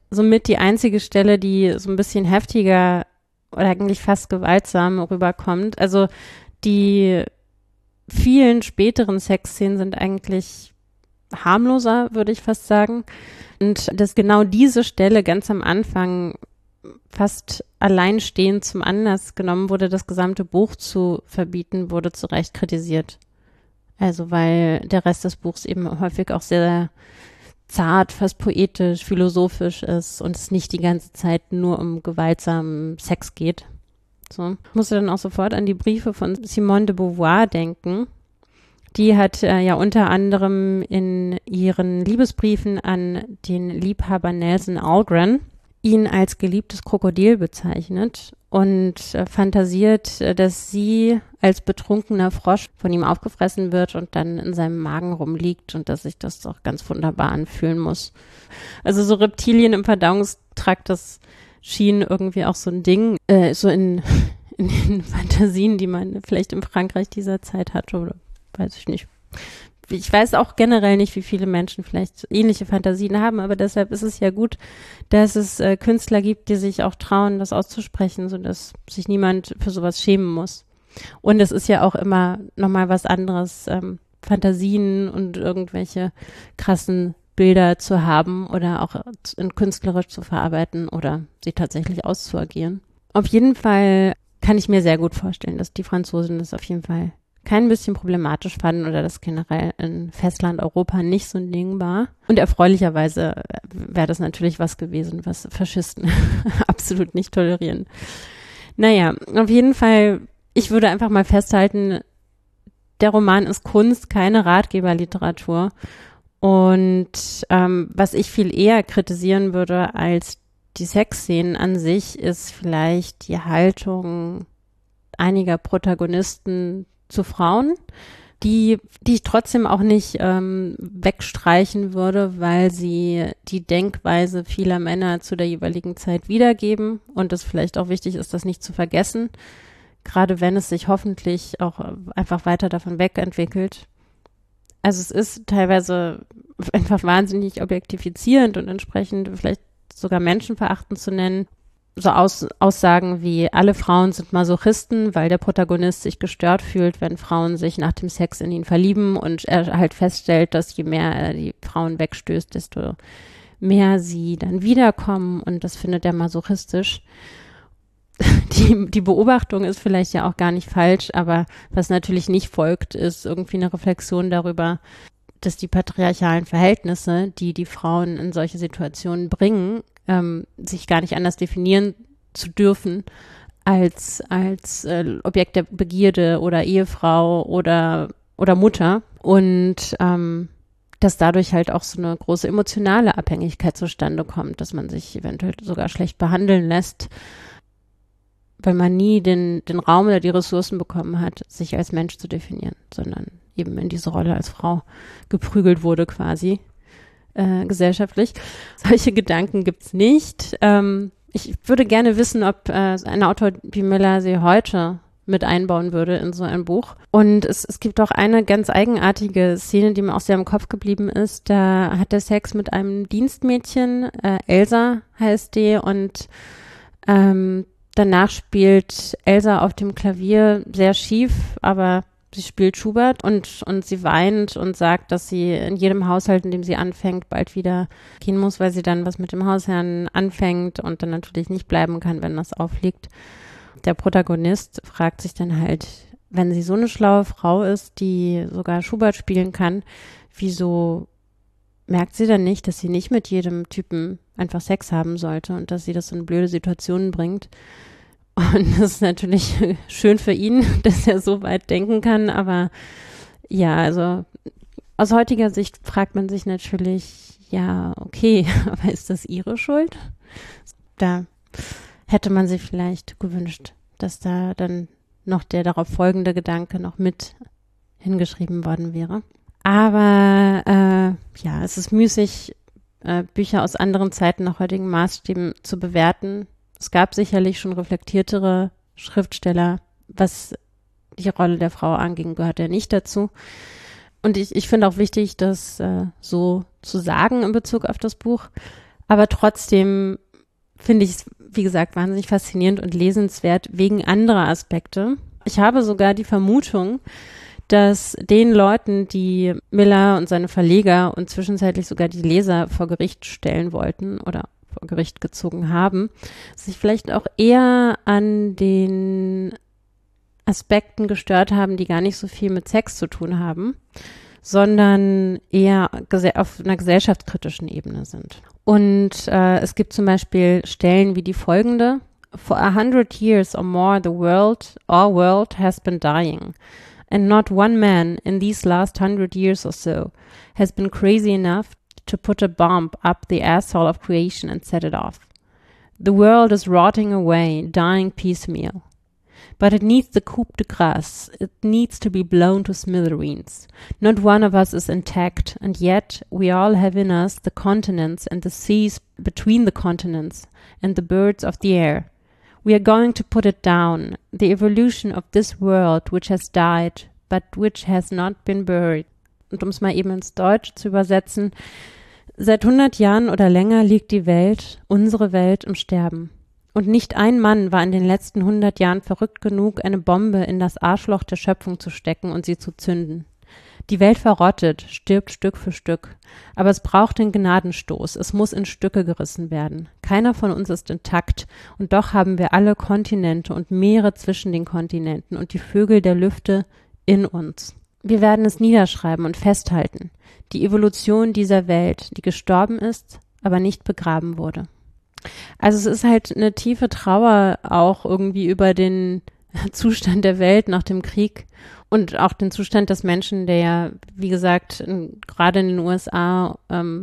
somit die einzige Stelle, die so ein bisschen heftiger oder eigentlich fast gewaltsam rüberkommt. Also die vielen späteren Sexszenen sind eigentlich harmloser, würde ich fast sagen. Und dass genau diese Stelle ganz am Anfang fast alleinstehend zum Anlass genommen wurde, das gesamte Buch zu verbieten, wurde zu Recht kritisiert. Also weil der Rest des Buchs eben häufig auch sehr zart, fast poetisch, philosophisch ist und es nicht die ganze Zeit nur um gewaltsamen Sex geht. So. Ich musste dann auch sofort an die Briefe von Simone de Beauvoir denken. Die hat äh, ja unter anderem in ihren Liebesbriefen an den Liebhaber Nelson Algren ihn als geliebtes Krokodil bezeichnet und äh, fantasiert, äh, dass sie als betrunkener Frosch von ihm aufgefressen wird und dann in seinem Magen rumliegt und dass sich das doch ganz wunderbar anfühlen muss. Also so Reptilien im Verdauungstrakt, das schien irgendwie auch so ein Ding, äh, so in, in den Fantasien, die man vielleicht in Frankreich dieser Zeit hatte, oder weiß ich nicht. Ich weiß auch generell nicht, wie viele Menschen vielleicht ähnliche Fantasien haben, aber deshalb ist es ja gut, dass es äh, Künstler gibt, die sich auch trauen, das auszusprechen, sodass sich niemand für sowas schämen muss. Und es ist ja auch immer nochmal was anderes, ähm, Fantasien und irgendwelche krassen Bilder zu haben oder auch in künstlerisch zu verarbeiten oder sie tatsächlich auszuagieren. Auf jeden Fall kann ich mir sehr gut vorstellen, dass die Franzosen das auf jeden Fall kein bisschen problematisch fanden oder das generell in Festland-Europa nicht so ein Ding war. Und erfreulicherweise wäre das natürlich was gewesen, was Faschisten absolut nicht tolerieren. Naja, auf jeden Fall, ich würde einfach mal festhalten, der Roman ist Kunst, keine Ratgeberliteratur. Und ähm, was ich viel eher kritisieren würde als die Sexszenen an sich, ist vielleicht die Haltung einiger Protagonisten zu Frauen, die, die ich trotzdem auch nicht ähm, wegstreichen würde, weil sie die Denkweise vieler Männer zu der jeweiligen Zeit wiedergeben und es vielleicht auch wichtig ist, das nicht zu vergessen, gerade wenn es sich hoffentlich auch einfach weiter davon wegentwickelt. Also es ist teilweise einfach wahnsinnig objektifizierend und entsprechend vielleicht sogar menschenverachtend zu nennen. So Aus, Aussagen wie, alle Frauen sind Masochisten, weil der Protagonist sich gestört fühlt, wenn Frauen sich nach dem Sex in ihn verlieben und er halt feststellt, dass je mehr er die Frauen wegstößt, desto mehr sie dann wiederkommen und das findet er masochistisch. Die, die Beobachtung ist vielleicht ja auch gar nicht falsch, aber was natürlich nicht folgt, ist irgendwie eine Reflexion darüber, dass die patriarchalen Verhältnisse, die die Frauen in solche Situationen bringen, ähm, sich gar nicht anders definieren zu dürfen als als äh, Objekt der Begierde oder Ehefrau oder oder Mutter und ähm, dass dadurch halt auch so eine große emotionale Abhängigkeit zustande kommt, dass man sich eventuell sogar schlecht behandeln lässt, weil man nie den den Raum oder die Ressourcen bekommen hat, sich als Mensch zu definieren, sondern eben in diese Rolle als Frau geprügelt wurde quasi. Äh, gesellschaftlich. Solche Gedanken gibt's nicht. Ähm, ich würde gerne wissen, ob äh, ein Autor wie Miller sie heute mit einbauen würde in so ein Buch. Und es, es gibt auch eine ganz eigenartige Szene, die mir auch sehr im Kopf geblieben ist. Da hat er Sex mit einem Dienstmädchen, äh, Elsa heißt die, und ähm, danach spielt Elsa auf dem Klavier sehr schief, aber sie spielt Schubert und, und sie weint und sagt, dass sie in jedem Haushalt, in dem sie anfängt, bald wieder gehen muss, weil sie dann was mit dem Hausherrn anfängt und dann natürlich nicht bleiben kann, wenn das aufliegt. Der Protagonist fragt sich dann halt, wenn sie so eine schlaue Frau ist, die sogar Schubert spielen kann, wieso merkt sie dann nicht, dass sie nicht mit jedem Typen einfach Sex haben sollte und dass sie das in blöde Situationen bringt? Und das ist natürlich schön für ihn, dass er so weit denken kann, aber ja, also aus heutiger Sicht fragt man sich natürlich, ja, okay, aber ist das ihre Schuld? Da hätte man sich vielleicht gewünscht, dass da dann noch der darauf folgende Gedanke noch mit hingeschrieben worden wäre. Aber äh, ja, es ist müßig, äh, Bücher aus anderen Zeiten nach heutigen Maßstäben zu bewerten. Es gab sicherlich schon reflektiertere Schriftsteller, was die Rolle der Frau anging, gehört er nicht dazu. Und ich, ich finde auch wichtig, das äh, so zu sagen in Bezug auf das Buch. Aber trotzdem finde ich es, wie gesagt, wahnsinnig faszinierend und lesenswert wegen anderer Aspekte. Ich habe sogar die Vermutung, dass den Leuten, die Miller und seine Verleger und zwischenzeitlich sogar die Leser vor Gericht stellen wollten oder vor Gericht gezogen haben, sich vielleicht auch eher an den Aspekten gestört haben, die gar nicht so viel mit Sex zu tun haben, sondern eher auf einer gesellschaftskritischen Ebene sind. Und äh, es gibt zum Beispiel Stellen wie die folgende: For a hundred years or more the world, our world has been dying. And not one man in these last hundred years or so has been crazy enough to put a bomb up the asshole of creation and set it off. The world is rotting away, dying piecemeal. But it needs the coup de grace. It needs to be blown to smithereens. Not one of us is intact, and yet we all have in us the continents and the seas between the continents and the birds of the air. We are going to put it down, the evolution of this world which has died, but which has not been buried. Und um es mal eben ins Deutsche zu übersetzen, seit hundert Jahren oder länger liegt die Welt, unsere Welt, im Sterben. Und nicht ein Mann war in den letzten hundert Jahren verrückt genug, eine Bombe in das Arschloch der Schöpfung zu stecken und sie zu zünden. Die Welt verrottet, stirbt Stück für Stück. Aber es braucht den Gnadenstoß. Es muss in Stücke gerissen werden. Keiner von uns ist intakt. Und doch haben wir alle Kontinente und Meere zwischen den Kontinenten und die Vögel der Lüfte in uns. Wir werden es niederschreiben und festhalten. Die Evolution dieser Welt, die gestorben ist, aber nicht begraben wurde. Also es ist halt eine tiefe Trauer auch irgendwie über den Zustand der Welt nach dem Krieg und auch den Zustand des Menschen, der ja, wie gesagt, in, gerade in den U S A ähm,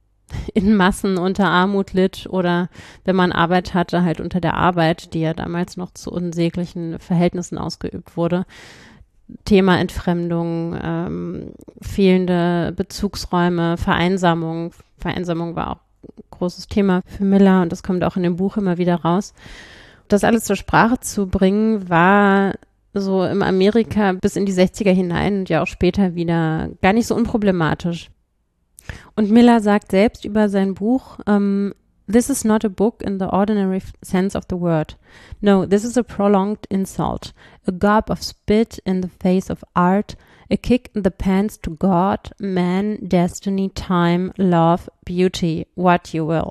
in Massen unter Armut litt oder wenn man Arbeit hatte, halt unter der Arbeit, die ja damals noch zu unsäglichen Verhältnissen ausgeübt wurde. Thema Entfremdung, ähm, fehlende Bezugsräume, Vereinsamung. Vereinsamung war auch ein großes Thema für Miller und das kommt auch in dem Buch immer wieder raus. Das alles zur Sprache zu bringen, war so im Amerika bis in die sechziger hinein und ja auch später wieder gar nicht so unproblematisch. Und Miller sagt selbst über sein Buch, um, "This is not a book in the ordinary sense of the word. No, this is a prolonged insult, a gob of spit in the face of art, a kick in the pants to God, man, destiny, time, love, beauty, what you will."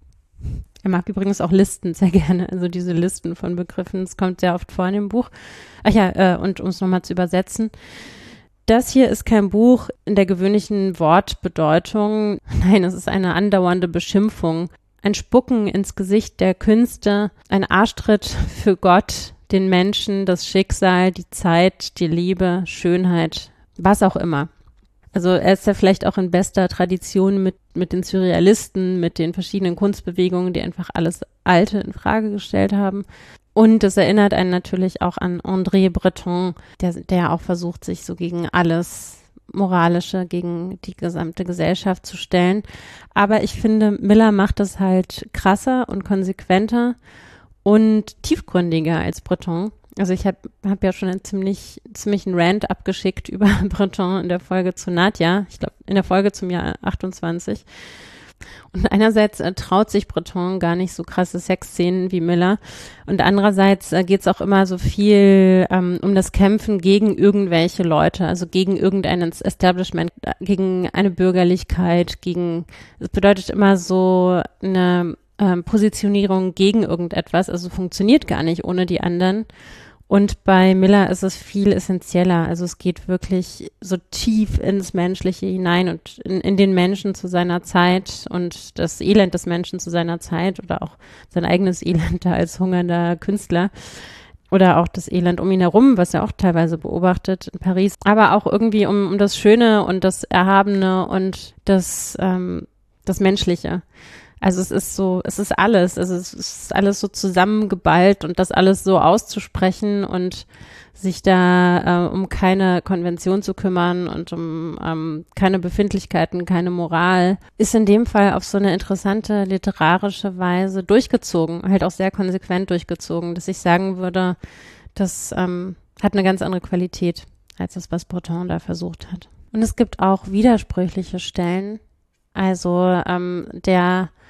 Er mag übrigens auch Listen sehr gerne, also diese Listen von Begriffen, das kommt sehr oft vor in dem Buch. Ach ja, äh, und um es nochmal zu übersetzen, das hier ist kein Buch in der gewöhnlichen Wortbedeutung, nein, es ist eine andauernde Beschimpfung, ein Spucken ins Gesicht der Künste, ein Arschtritt für Gott, den Menschen, das Schicksal, die Zeit, die Liebe, Schönheit, was auch immer. Also er ist ja vielleicht auch in bester Tradition mit, mit den Surrealisten, mit den verschiedenen Kunstbewegungen, die einfach alles Alte in Frage gestellt haben. Und es erinnert einen natürlich auch an André Breton, der, der auch versucht, sich so gegen alles Moralische, gegen die gesamte Gesellschaft zu stellen. Aber ich finde, Miller macht das halt krasser und konsequenter und tiefgründiger als Breton. Also ich habe hab ja schon einen ziemlich, ziemlichen Rant abgeschickt über Breton in der Folge zu Nadja, ich glaube in der Folge zum Jahr achtundzwanzig. Und einerseits äh, traut sich Breton gar nicht so krasse Sexszenen wie Miller und andererseits äh, geht es auch immer so viel ähm, um das Kämpfen gegen irgendwelche Leute, also gegen irgendein Establishment, äh, gegen eine Bürgerlichkeit, gegen, es bedeutet immer so eine ähm, Positionierung gegen irgendetwas, also funktioniert gar nicht ohne die anderen. Und bei Miller ist es viel essentieller. Also es geht wirklich so tief ins Menschliche hinein und in, in den Menschen zu seiner Zeit und das Elend des Menschen zu seiner Zeit oder auch sein eigenes Elend da als hungernder Künstler oder auch das Elend um ihn herum, was er auch teilweise beobachtet in Paris. Aber auch irgendwie um, um das Schöne und das Erhabene und das, ähm, das Menschliche. Also es ist so, es ist alles, also es ist alles so zusammengeballt und das alles so auszusprechen und sich da äh, um keine Konvention zu kümmern und um ähm, keine Befindlichkeiten, keine Moral, ist in dem Fall auf so eine interessante literarische Weise durchgezogen, halt auch sehr konsequent durchgezogen, dass ich sagen würde, das ähm, hat eine ganz andere Qualität als das, was Breton da versucht hat. Und es gibt auch widersprüchliche Stellen. Also ähm, der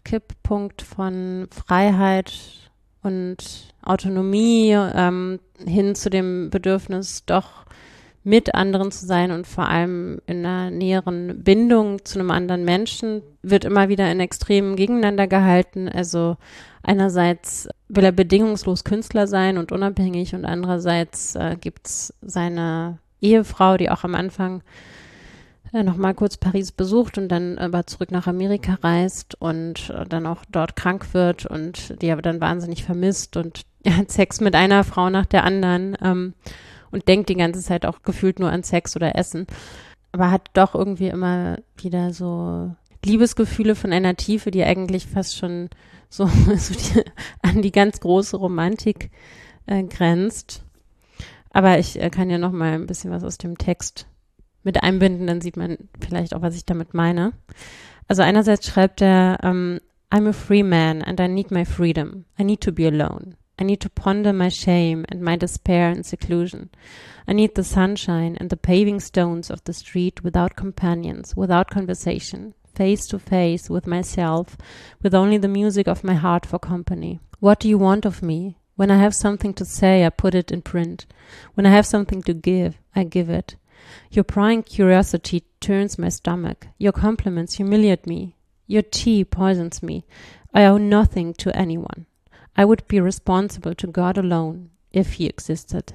Kipppunkt von Freiheit und Autonomie ähm, hin zu dem Bedürfnis, doch mit anderen zu sein und vor allem in einer näheren Bindung zu einem anderen Menschen, wird immer wieder in Extremen gegeneinander gehalten. Also einerseits will er bedingungslos Künstler sein und unabhängig und andererseits äh, gibt es seine Ehefrau, die auch am Anfang äh, noch mal kurz Paris besucht und dann aber zurück nach Amerika reist und äh, dann auch dort krank wird und die aber dann wahnsinnig vermisst und er hat Sex mit einer Frau nach der anderen. Ähm, und denkt die ganze Zeit auch gefühlt nur an Sex oder Essen, aber hat doch irgendwie immer wieder so Liebesgefühle von einer Tiefe, die eigentlich fast schon so, so die, an die ganz große Romantik äh, grenzt. Aber ich äh, kann ja noch mal ein bisschen was aus dem Text mit einbinden, dann sieht man vielleicht auch, was ich damit meine. Also einerseits schreibt er, um, I'm a free man and I need my freedom. I need to be alone. I need to ponder my shame and my despair and seclusion. I need the sunshine and the paving stones of the street without companions, without conversation, face to face with myself, with only the music of my heart for company. What do you want of me? When I have something to say, I put it in print. When I have something to give, I give it. Your prying curiosity turns my stomach. Your compliments humiliate me. Your tea poisons me. I owe nothing to anyone. I would be responsible to God alone, if he existed.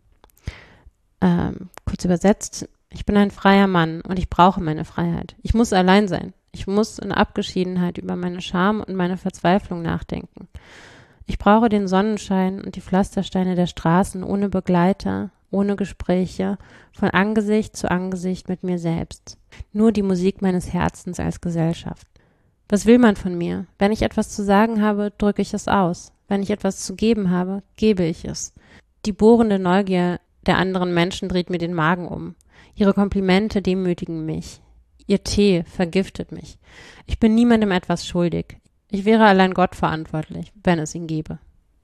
Ähm, kurz übersetzt, ich bin ein freier Mann und ich brauche meine Freiheit. Ich muss allein sein. Ich muss in Abgeschiedenheit über meine Scham und meine Verzweiflung nachdenken. Ich brauche den Sonnenschein und die Pflastersteine der Straßen ohne Begleiter, ohne Gespräche, von Angesicht zu Angesicht mit mir selbst. Nur die Musik meines Herzens als Gesellschaft. Was will man von mir? Wenn ich etwas zu sagen habe, drücke ich es aus. Wenn ich etwas zu geben habe, gebe ich es. Die bohrende Neugier der anderen Menschen dreht mir den Magen um. Ihre Komplimente demütigen mich. Ihr Tee vergiftet mich. Ich bin niemandem etwas schuldig. Ich wäre allein Gott verantwortlich, wenn es ihn gäbe.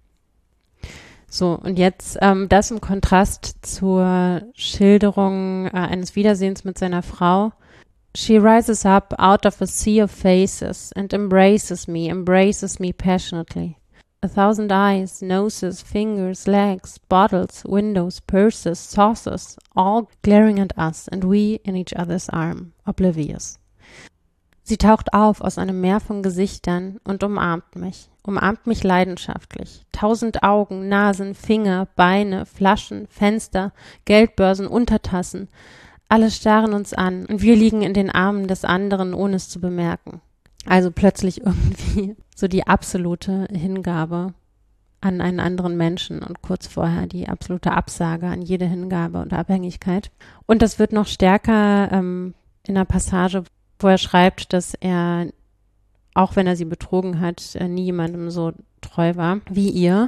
So, und jetzt ähm, das im Kontrast zur Schilderung äh, eines Wiedersehens mit seiner Frau. She rises up out of a sea of faces and embraces me, embraces me passionately. A thousand eyes, noses, fingers, legs, bottles, windows, purses, saucers, all glaring at us and we in each other's arm, oblivious. Sie taucht auf aus einem Meer von Gesichtern und umarmt mich, umarmt mich leidenschaftlich. Tausend Augen, Nasen, Finger, Beine, Flaschen, Fenster, Geldbörsen, Untertassen, alle starren uns an und wir liegen in den Armen des anderen, ohne es zu bemerken. Also plötzlich irgendwie so die absolute Hingabe an einen anderen Menschen und kurz vorher die absolute Absage an jede Hingabe und Abhängigkeit. Und das wird noch stärker ähm, in einer Passage, wo er schreibt, dass er, auch wenn er sie betrogen hat, äh, nie jemandem so treu war wie ihr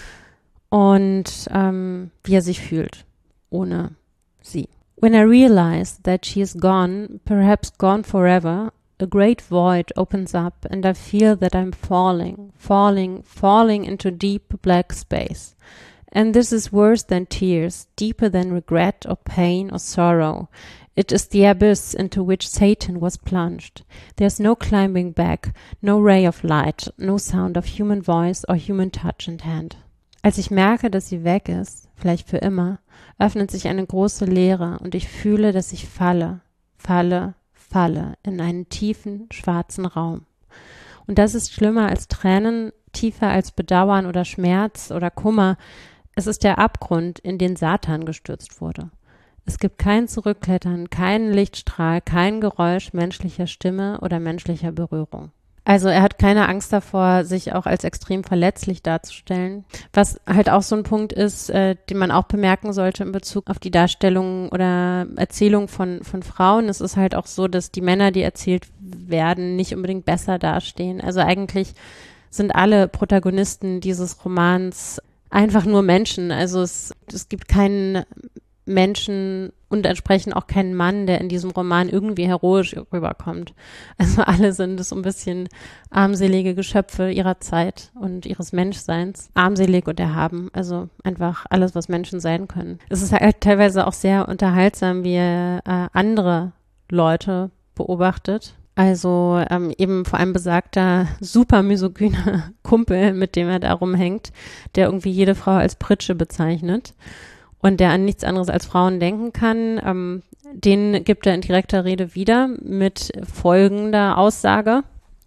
und ähm, wie er sich fühlt ohne sie. When I realize that she is gone, perhaps gone forever, a great void opens up and I feel that I'm falling, falling, falling into deep black space. And this is worse than tears, deeper than regret or pain or sorrow. It is the abyss into which Satan was plunged. There's no climbing back, no ray of light, no sound of human voice or human touch and hand. Als ich merke, dass sie weg ist, vielleicht für immer, öffnet sich eine große Leere und ich fühle, dass ich falle, falle, falle in einen tiefen, schwarzen Raum. Und das ist schlimmer als Tränen, tiefer als Bedauern oder Schmerz oder Kummer. Es ist der Abgrund, in den Satan gestürzt wurde. Es gibt kein Zurückklettern, keinen Lichtstrahl, kein Geräusch menschlicher Stimme oder menschlicher Berührung. Also er hat keine Angst davor, sich auch als extrem verletzlich darzustellen, was halt auch so ein Punkt ist, äh, den man auch bemerken sollte in Bezug auf die Darstellung oder Erzählung von von Frauen. Es ist halt auch so, dass die Männer, die erzählt werden, nicht unbedingt besser dastehen. Also eigentlich sind alle Protagonisten dieses Romans einfach nur Menschen. Also es, es gibt keinen Menschen und entsprechend auch keinen Mann, der in diesem Roman irgendwie heroisch rüberkommt. Also alle sind so ein bisschen armselige Geschöpfe ihrer Zeit und ihres Menschseins. Armselig und erhaben, also einfach alles, was Menschen sein können. Es ist halt teilweise auch sehr unterhaltsam, wie er äh, andere Leute beobachtet. Also ähm, eben vor allem besagter super misogyner Kumpel, mit dem er da rumhängt, der irgendwie jede Frau als Pritsche bezeichnet und der an nichts anderes als Frauen denken kann, ähm, den gibt er in direkter Rede wieder mit folgender Aussage.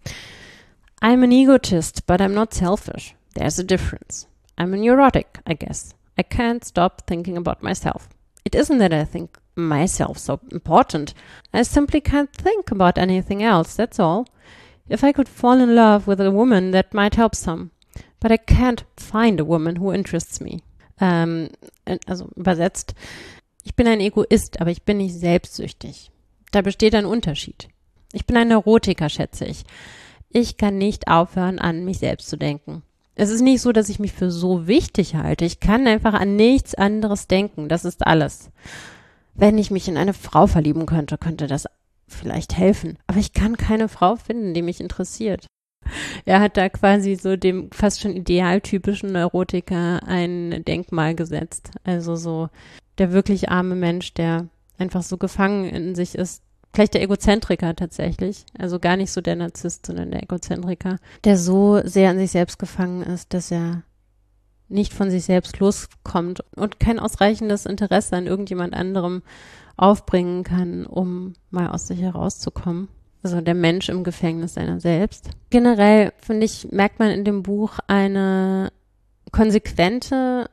I'm an egotist, but I'm not selfish. There's a difference. I'm a neurotic, I guess. I can't stop thinking about myself. It isn't that I think myself so important. I simply can't think about anything else, that's all. If I could fall in love with a woman, that might help some. But I can't find a woman who interests me. Ähm, also übersetzt, ich bin ein Egoist, aber ich bin nicht selbstsüchtig. Da besteht ein Unterschied. Ich bin ein Neurotiker, schätze ich. Ich kann nicht aufhören, an mich selbst zu denken. Es ist nicht so, dass ich mich für so wichtig halte. Ich kann einfach an nichts anderes denken. Das ist alles. Wenn ich mich in eine Frau verlieben könnte, könnte das vielleicht helfen. Aber ich kann keine Frau finden, die mich interessiert. Er hat da quasi so dem fast schon idealtypischen Neurotiker ein Denkmal gesetzt. Also so der wirklich arme Mensch, der einfach so gefangen in sich ist. Vielleicht der Egozentriker tatsächlich. Also gar nicht so der Narzisst, sondern der Egozentriker, der so sehr an sich selbst gefangen ist, dass er nicht von sich selbst loskommt und kein ausreichendes Interesse an irgendjemand anderem aufbringen kann, um mal aus sich herauszukommen. Also der Mensch im Gefängnis seiner selbst. Generell, finde ich, merkt man in dem Buch eine konsequente,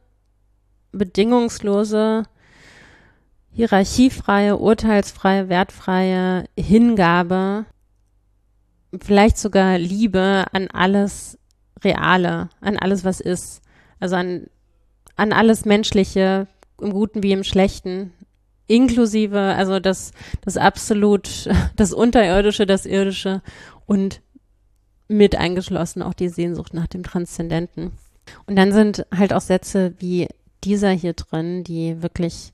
bedingungslose, hierarchiefreie, urteilsfreie, wertfreie Hingabe, vielleicht sogar Liebe an alles Reale, an alles, was ist. Also an, an alles Menschliche, im Guten wie im Schlechten, inklusive, also das, das absolut, das Unterirdische, das Irdische und mit eingeschlossen auch die Sehnsucht nach dem Transzendenten. Und dann sind halt auch Sätze wie dieser hier drin, die wirklich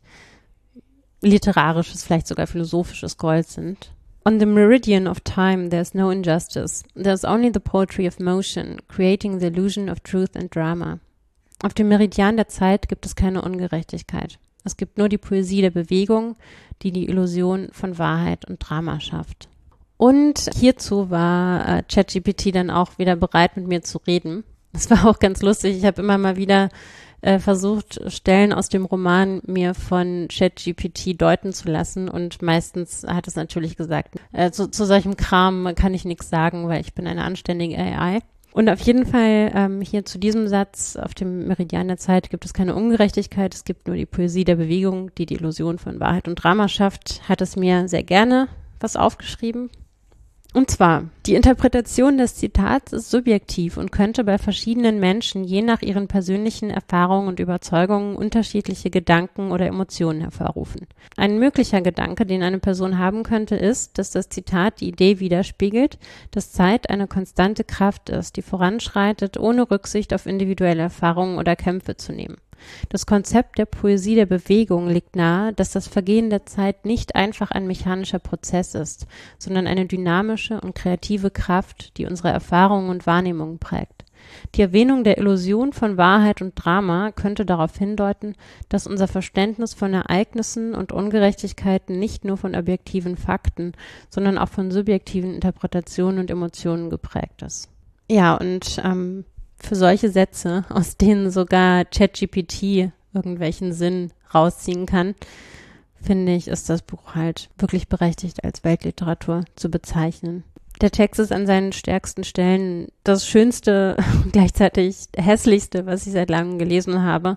literarisches, vielleicht sogar philosophisches Gold sind. On the meridian of time, there's no injustice. There's only the poetry of motion, creating the illusion of truth and drama. Auf dem Meridian der Zeit gibt es keine Ungerechtigkeit. Es gibt nur die Poesie der Bewegung, die die Illusion von Wahrheit und Drama schafft. Und hierzu war äh, ChatGPT dann auch wieder bereit, mit mir zu reden. Das war auch ganz lustig. Ich habe immer mal wieder äh, versucht, Stellen aus dem Roman mir von ChatGPT deuten zu lassen. Und meistens hat es natürlich gesagt, äh, zu, zu solchem Kram kann ich nichts sagen, weil ich bin eine anständige A I. Und auf jeden Fall ähm, hier zu diesem Satz, auf dem Meridian der Zeit gibt es keine Ungerechtigkeit, es gibt nur die Poesie der Bewegung, die die Illusion von Wahrheit und Drama schafft, hat es mir sehr gerne was aufgeschrieben. Und zwar, die Interpretation des Zitats ist subjektiv und könnte bei verschiedenen Menschen je nach ihren persönlichen Erfahrungen und Überzeugungen unterschiedliche Gedanken oder Emotionen hervorrufen. Ein möglicher Gedanke, den eine Person haben könnte, ist, dass das Zitat die Idee widerspiegelt, dass Zeit eine konstante Kraft ist, die voranschreitet, ohne Rücksicht auf individuelle Erfahrungen oder Kämpfe zu nehmen. Das Konzept der Poesie der Bewegung legt nahe, dass das Vergehen der Zeit nicht einfach ein mechanischer Prozess ist, sondern eine dynamische und kreative Kraft, die unsere Erfahrungen und Wahrnehmungen prägt. Die Erwähnung der Illusion von Wahrheit und Drama könnte darauf hindeuten, dass unser Verständnis von Ereignissen und Ungerechtigkeiten nicht nur von objektiven Fakten, sondern auch von subjektiven Interpretationen und Emotionen geprägt ist. Ja, und ähm, für solche Sätze, aus denen sogar ChatGPT irgendwelchen Sinn rausziehen kann, finde ich, ist das Buch halt wirklich berechtigt als Weltliteratur zu bezeichnen. Der Text ist an seinen stärksten Stellen das schönste, gleichzeitig hässlichste, was ich seit langem gelesen habe.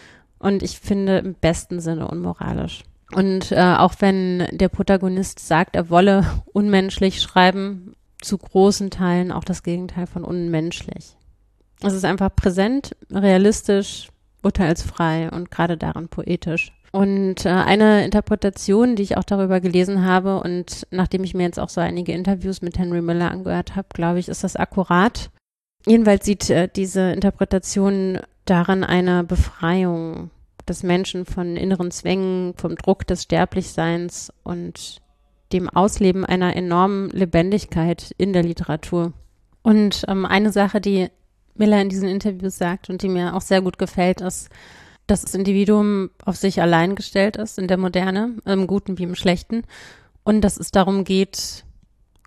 Und ich finde im besten Sinne unmoralisch. Und äh, auch wenn der Protagonist sagt, er wolle unmenschlich schreiben, zu großen Teilen auch das Gegenteil von unmenschlich. Es ist einfach präsent, realistisch, urteilsfrei und gerade darin poetisch. Und äh, eine Interpretation, die ich auch darüber gelesen habe und nachdem ich mir jetzt auch so einige Interviews mit Henry Miller angehört habe, glaube ich, ist das akkurat. Jedenfalls sieht äh, diese Interpretation darin eine Befreiung des Menschen von inneren Zwängen, vom Druck des Sterblichseins und dem Ausleben einer enormen Lebendigkeit in der Literatur. Und ähm, eine Sache, die Miller in diesen Interviews sagt und die mir auch sehr gut gefällt, ist, dass das Individuum auf sich allein gestellt ist in der Moderne, im Guten wie im Schlechten, und dass es darum geht,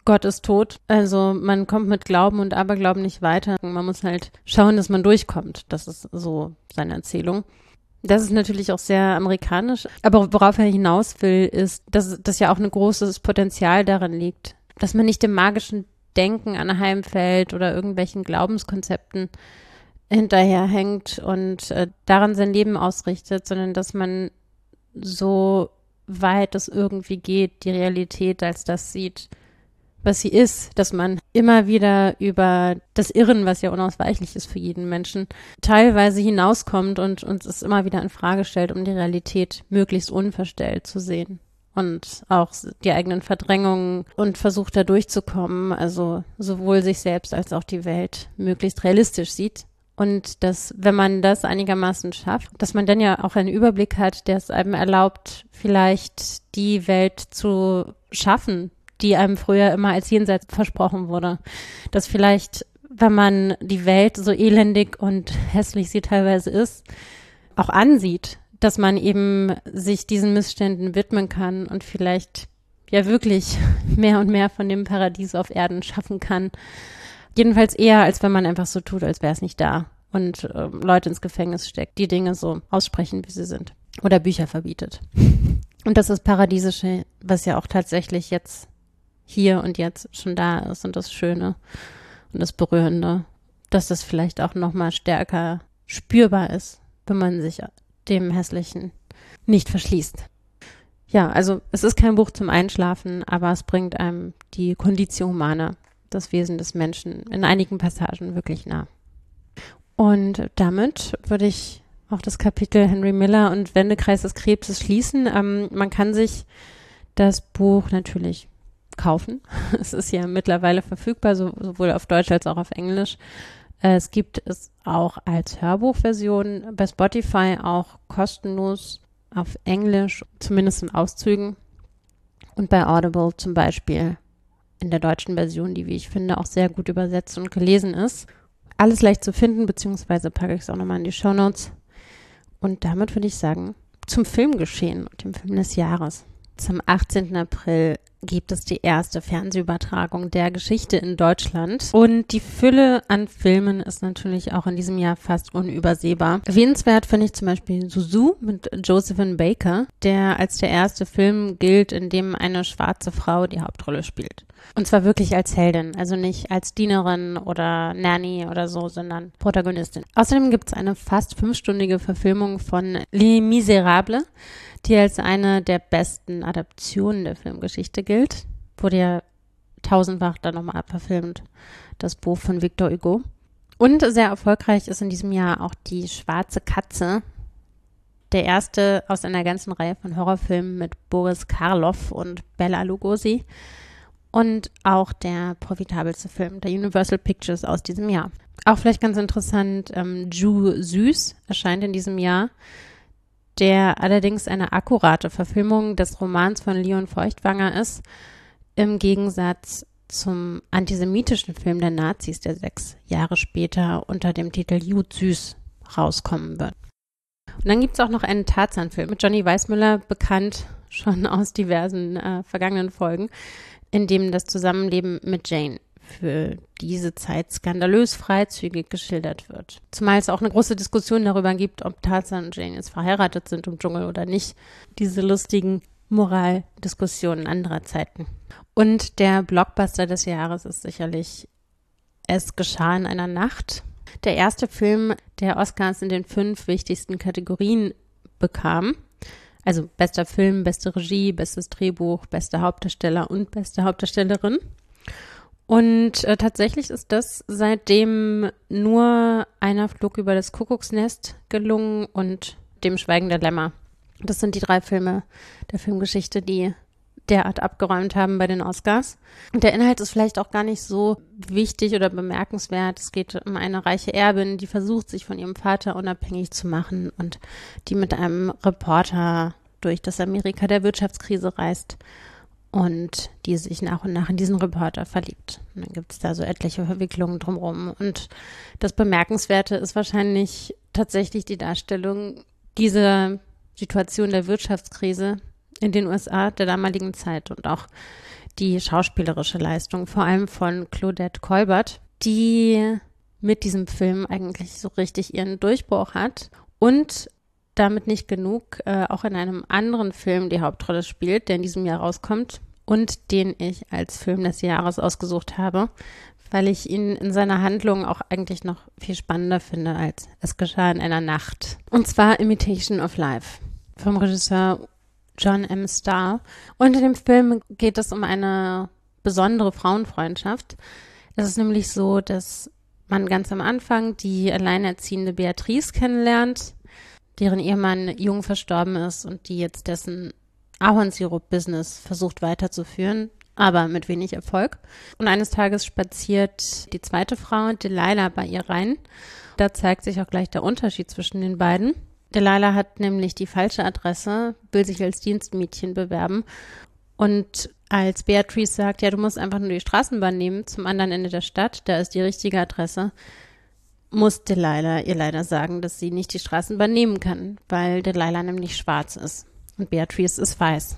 Gott ist tot. Also man kommt mit Glauben und Aberglauben nicht weiter. Man muss halt schauen, dass man durchkommt. Das ist so seine Erzählung. Das ist natürlich auch sehr amerikanisch. Aber worauf er hinaus will, ist, dass das ja auch ein großes Potenzial darin liegt, dass man nicht dem magischen Denken anheimfällt oder irgendwelchen Glaubenskonzepten hinterherhängt und äh, daran sein Leben ausrichtet, sondern dass man so weit es irgendwie geht, die Realität als das sieht, was sie ist, dass man immer wieder über das Irren, was ja unausweichlich ist für jeden Menschen, teilweise hinauskommt und uns es immer wieder in Frage stellt, um die Realität möglichst unverstellt zu sehen und auch die eigenen Verdrängungen und versucht da durchzukommen, also sowohl sich selbst als auch die Welt möglichst realistisch sieht. Und dass, wenn man das einigermaßen schafft, dass man dann ja auch einen Überblick hat, der es einem erlaubt, vielleicht die Welt zu schaffen, die einem früher immer als Jenseits versprochen wurde. Dass vielleicht, wenn man die Welt so elendig und hässlich sie teilweise ist, auch ansieht, dass man eben sich diesen Missständen widmen kann und vielleicht ja wirklich mehr und mehr von dem Paradies auf Erden schaffen kann. Jedenfalls eher, als wenn man einfach so tut, als wäre es nicht da und äh, Leute ins Gefängnis steckt, die Dinge so aussprechen, wie sie sind oder Bücher verbietet. Und das ist Paradiesische, was ja auch tatsächlich jetzt hier und jetzt schon da ist und das Schöne und das Berührende, dass das vielleicht auch noch mal stärker spürbar ist, wenn man sich dem Hässlichen nicht verschließt. Ja, also es ist kein Buch zum Einschlafen, aber es bringt einem die Conditio Humana, das Wesen des Menschen, in einigen Passagen wirklich nah. Und damit würde ich auch das Kapitel Henry Miller und Wendekreis des Krebses schließen. Ähm, man kann sich das Buch natürlich kaufen. Es ist ja mittlerweile verfügbar, so, sowohl auf Deutsch als auch auf Englisch. Äh, es gibt es auch als Hörbuchversion bei Spotify, auch kostenlos auf Englisch, zumindest in Auszügen. Und bei Audible zum Beispiel in der deutschen Version, die, wie ich finde, auch sehr gut übersetzt und gelesen ist. Alles leicht zu finden, beziehungsweise packe ich es auch nochmal in die Shownotes. Und damit würde ich sagen, zum Filmgeschehen und dem Film des Jahres. Zum achtzehnten April gibt es die erste Fernsehübertragung der Geschichte in Deutschland. Und die Fülle an Filmen ist natürlich auch in diesem Jahr fast unübersehbar. Erwähnenswert finde ich zum Beispiel Zuzu mit Josephine Baker, der als der erste Film gilt, in dem eine schwarze Frau die Hauptrolle spielt. Und zwar wirklich als Heldin, also nicht als Dienerin oder Nanny oder so, sondern Protagonistin. Außerdem gibt es eine fast fünfstündige Verfilmung von Les Miserables, die als eine der besten Adaptionen der Filmgeschichte gilt. Wurde ja tausendfach dann nochmal verfilmt, das Buch von Victor Hugo. Und sehr erfolgreich ist in diesem Jahr auch Die Schwarze Katze, der erste aus einer ganzen Reihe von Horrorfilmen mit Boris Karloff und Bela Lugosi. Und auch der profitabelste Film der Universal Pictures aus diesem Jahr. Auch vielleicht ganz interessant, ähm, Ju Süß erscheint in diesem Jahr, der allerdings eine akkurate Verfilmung des Romans von Leon Feuchtwanger ist, im Gegensatz zum antisemitischen Film der Nazis, der sechs Jahre später unter dem Titel Jud Süß rauskommen wird. Und dann gibt es auch noch einen Tarzan-Film mit Johnny Weissmuller, bekannt schon aus diversen äh, vergangenen Folgen, in dem das Zusammenleben mit Jane für diese Zeit skandalös freizügig geschildert wird. Zumal es auch eine große Diskussion darüber gibt, ob Tarzan und Jane jetzt verheiratet sind im Dschungel oder nicht. Diese lustigen Moraldiskussionen anderer Zeiten. Und der Blockbuster des Jahres ist sicherlich Es geschah in einer Nacht. Der erste Film, der Oscars in den fünf wichtigsten Kategorien bekam. Also bester Film, beste Regie, bestes Drehbuch, bester Hauptdarsteller und beste Hauptdarstellerin. Und äh, tatsächlich ist das seitdem nur Einer Flug über das Kuckucksnest gelungen und Dem Schweigen der Lämmer. Das sind die drei Filme der Filmgeschichte, die derart abgeräumt haben bei den Oscars. Und der Inhalt ist vielleicht auch gar nicht so wichtig oder bemerkenswert. Es geht um eine reiche Erbin, die versucht, sich von ihrem Vater unabhängig zu machen und die mit einem Reporter durch das Amerika der Wirtschaftskrise reist und die sich nach und nach in diesen Reporter verliebt. Und dann gibt es da so etliche Verwicklungen drumherum. Und das Bemerkenswerte ist wahrscheinlich tatsächlich die Darstellung dieser Situation der Wirtschaftskrise in den U S A der damaligen Zeit und auch die schauspielerische Leistung, vor allem von Claudette Colbert, die mit diesem Film eigentlich so richtig ihren Durchbruch hat und damit nicht genug, äh, auch in einem anderen Film die Hauptrolle spielt, der in diesem Jahr rauskommt und den ich als Film des Jahres ausgesucht habe, weil ich ihn in seiner Handlung auch eigentlich noch viel spannender finde als Es geschah in einer Nacht. Und zwar Imitation of Life vom Regisseur John M. Starr. Und in dem Film geht es um eine besondere Frauenfreundschaft. Es ist nämlich so, dass man ganz am Anfang die alleinerziehende Beatrice kennenlernt, deren Ehemann jung verstorben ist und die jetzt dessen Ahornsirup-Business versucht weiterzuführen, aber mit wenig Erfolg. Und eines Tages spaziert die zweite Frau, Delilah, bei ihr rein. Da zeigt sich auch gleich der Unterschied zwischen den beiden. Delilah hat nämlich die falsche Adresse, will sich als Dienstmädchen bewerben. Und als Beatrice sagt, ja, du musst einfach nur die Straßenbahn nehmen zum anderen Ende der Stadt, da ist die richtige Adresse, muss Delilah ihr leider sagen, dass sie nicht die Straßenbahn nehmen kann, weil Delilah nämlich schwarz ist und Beatrice ist weiß.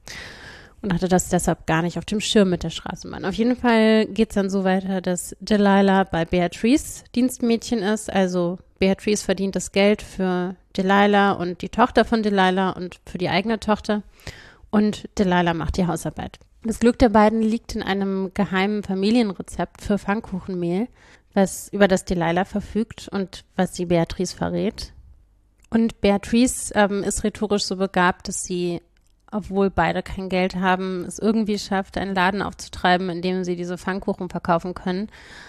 Und hatte das deshalb gar nicht auf dem Schirm mit der Straßenbahn. Auf jeden Fall geht es dann so weiter, dass Delilah bei Beatrice Dienstmädchen ist. Also Beatrice verdient das Geld für Delilah und die Tochter von Delilah und für die eigene Tochter. Und Delilah macht die Hausarbeit. Das Glück der beiden liegt in einem geheimen Familienrezept für Pfannkuchenmehl, was über das Delilah verfügt und was sie Beatrice verrät. Und Beatrice ähm, ist rhetorisch so begabt, dass sie, obwohl beide kein Geld haben, es irgendwie schafft, einen Laden aufzutreiben, in dem sie diese Pfannkuchen verkaufen können.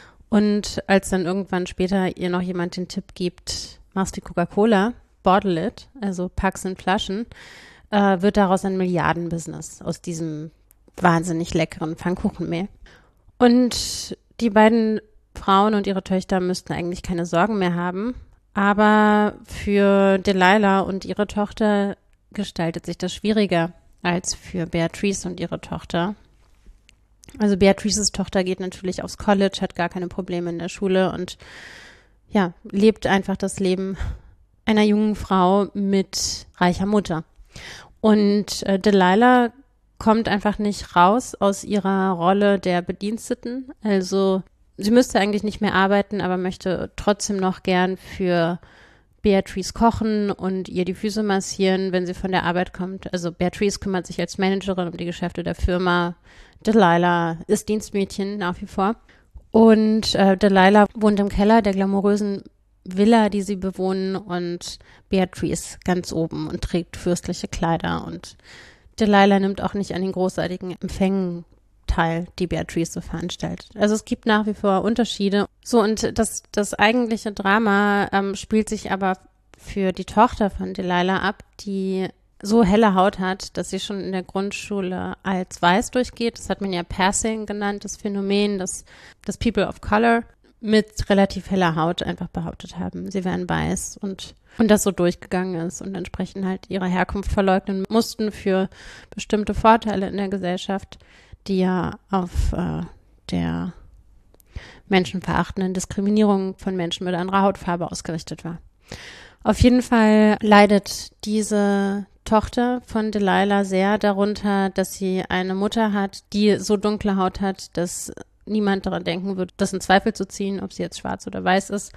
Und als dann irgendwann später ihr noch jemand den Tipp gibt, machst wie Coca-Cola, bottle it, also pack's in Flaschen, äh, wird daraus ein Milliardenbusiness aus diesem wahnsinnig leckeren Pfannkuchenmehl. Und die beiden Frauen und ihre Töchter müssten eigentlich keine Sorgen mehr haben. Aber für Delilah und ihre Tochter gestaltet sich das schwieriger als für Beatrice und ihre Tochter. Also Beatrices Tochter geht natürlich aufs College, hat gar keine Probleme in der Schule und ja, lebt einfach das Leben einer jungen Frau mit reicher Mutter. Und äh, Delilah kommt einfach nicht raus aus ihrer Rolle der Bediensteten. Also sie müsste eigentlich nicht mehr arbeiten, aber möchte trotzdem noch gern für Beatrice kochen und ihr die Füße massieren, wenn sie von der Arbeit kommt. Also Beatrice kümmert sich als Managerin um die Geschäfte der Firma. Delilah ist Dienstmädchen nach wie vor. Und äh, Delilah wohnt im Keller der glamourösen Villa, die sie bewohnen, und Beatrice ganz oben und trägt fürstliche Kleider. Und Delilah nimmt auch nicht an den großartigen Empfängen teil, die Beatrice so veranstaltet. Also es gibt nach wie vor Unterschiede. So, und das, das eigentliche Drama ähm, spielt sich aber für die Tochter von Delilah ab, die so helle Haut hat, dass sie schon in der Grundschule als weiß durchgeht. Das hat man ja Passing genannt, das Phänomen, dass, dass People of Color mit relativ heller Haut einfach behauptet haben, sie wären weiß und, und das so durchgegangen ist und entsprechend halt ihre Herkunft verleugnen mussten für bestimmte Vorteile in der Gesellschaft, die ja auf äh, der menschenverachtenden Diskriminierung von Menschen mit anderer Hautfarbe ausgerichtet war. Auf jeden Fall leidet diese Tochter von Delilah sehr darunter, dass sie eine Mutter hat, die so dunkle Haut hat, dass niemand daran denken wird, das in Zweifel zu ziehen, ob sie jetzt schwarz oder weiß ist,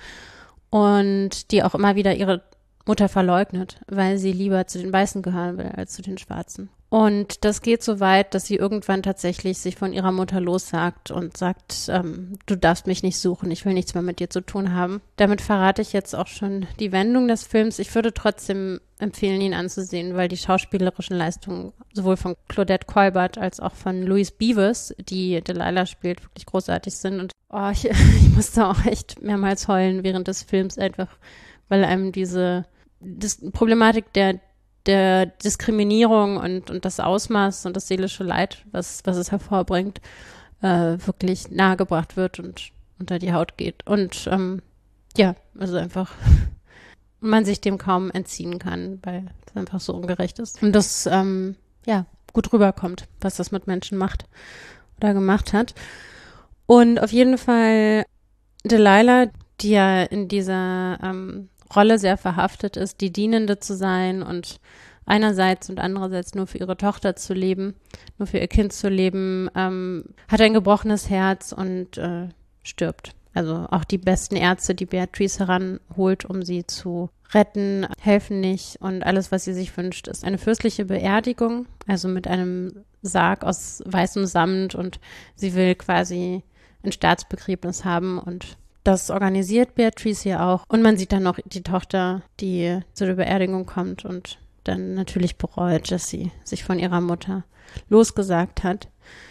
und die auch immer wieder ihre Mutter verleugnet, weil sie lieber zu den Weißen gehören will als zu den Schwarzen. Und das geht so weit, dass sie irgendwann tatsächlich sich von ihrer Mutter lossagt und sagt, ähm, du darfst mich nicht suchen, ich will nichts mehr mit dir zu tun haben. Damit verrate ich jetzt auch schon die Wendung des Films. Ich würde trotzdem empfehlen, ihn anzusehen, weil die schauspielerischen Leistungen sowohl von Claudette Colbert als auch von Louise Beavers, die Delilah spielt, wirklich großartig sind. Und oh, ich, ich musste auch echt mehrmals heulen während des Films, einfach weil einem diese das Problematik der der Diskriminierung und, und das Ausmaß und das seelische Leid, was, was es hervorbringt, äh, wirklich nahegebracht wird und unter die Haut geht. Und ähm, ja, also einfach man sich dem kaum entziehen kann, weil es einfach so ungerecht ist. Und das ähm, ja gut rüberkommt, was das mit Menschen macht oder gemacht hat. Und auf jeden Fall Delilah, die ja in dieser ähm, Rolle sehr verhaftet ist, die Dienende zu sein und einerseits und andererseits nur für ihre Tochter zu leben, nur für ihr Kind zu leben, ähm, hat ein gebrochenes Herz und äh, stirbt. Also auch die besten Ärzte, die Beatrice heranholt, um sie zu retten, helfen nicht. Und alles, was sie sich wünscht, ist eine fürstliche Beerdigung, also mit einem Sarg aus weißem Samt. Und sie will quasi ein Staatsbegräbnis haben. Und das organisiert Beatrice hier auch. Und man sieht dann noch die Tochter, die zu der Beerdigung kommt und dann natürlich bereut, dass sie sich von ihrer Mutter losgesagt hat.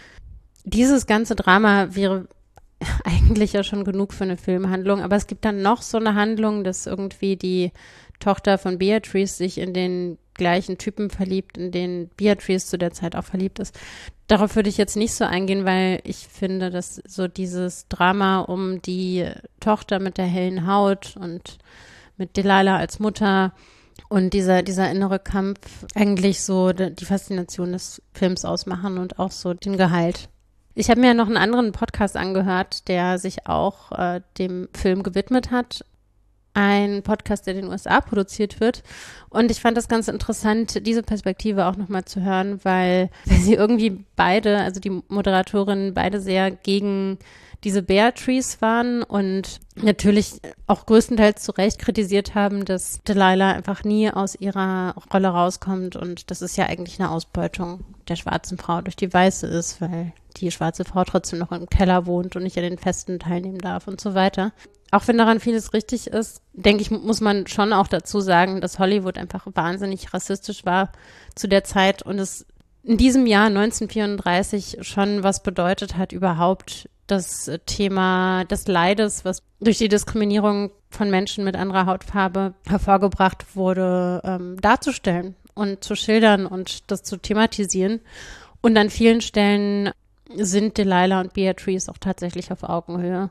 Dieses ganze Drama wäre eigentlich ja schon genug für eine Filmhandlung, aber es gibt dann noch so eine Handlung, dass irgendwie die Tochter von Beatrice sich in den gleichen Typen verliebt, in den Beatrice zu der Zeit auch verliebt ist. Darauf würde ich jetzt nicht so eingehen, weil ich finde, dass so dieses Drama um die Tochter mit der hellen Haut und mit Delilah als Mutter und dieser, dieser innere Kampf eigentlich so die Faszination des Films ausmachen und auch so den Gehalt. Ich habe mir noch einen anderen Podcast angehört, der sich auch äh, dem Film gewidmet hat. Ein Podcast, der in den U S A produziert wird. Und ich fand das ganz interessant, diese Perspektive auch nochmal zu hören, weil, weil sie irgendwie beide, also die Moderatorinnen, beide sehr gegen diese Beatrice waren und natürlich auch größtenteils zu Recht kritisiert haben, dass Delilah einfach nie aus ihrer Rolle rauskommt. Und das ist ja eigentlich eine Ausbeutung der schwarzen Frau durch die weiße ist, weil die schwarze Frau trotzdem noch im Keller wohnt und nicht an den Festen teilnehmen darf und so weiter. Auch wenn daran vieles richtig ist, denke ich, muss man schon auch dazu sagen, dass Hollywood einfach wahnsinnig rassistisch war zu der Zeit und es in diesem Jahr neunzehnhundertvierunddreißig schon was bedeutet hat, überhaupt das Thema des Leides, was durch die Diskriminierung von Menschen mit anderer Hautfarbe hervorgebracht wurde, ähm, darzustellen und zu schildern und das zu thematisieren. Und an vielen Stellen sind Delilah und Beatrice auch tatsächlich auf Augenhöhe.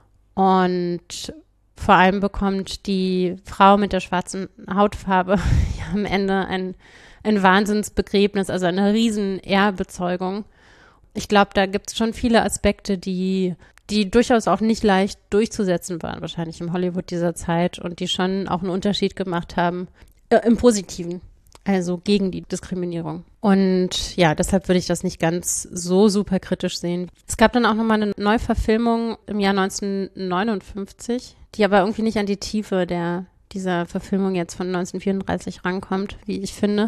Und vor allem bekommt die Frau mit der schwarzen Hautfarbe ja am Ende ein, ein Wahnsinnsbegräbnis, also eine riesen Ehrbezeugung. Ich glaube, da gibt es schon viele Aspekte, die, die durchaus auch nicht leicht durchzusetzen waren, wahrscheinlich im Hollywood dieser Zeit und die schon auch einen Unterschied gemacht haben, äh, im Positiven. Also gegen die Diskriminierung. Und ja, deshalb würde ich das nicht ganz so super kritisch sehen. Es gab dann auch nochmal eine Neuverfilmung im Jahr neunzehnhundertneunundfünfzig, die aber irgendwie nicht an die Tiefe der dieser Verfilmung jetzt von neunzehnhundertvierunddreißig rankommt, wie ich finde.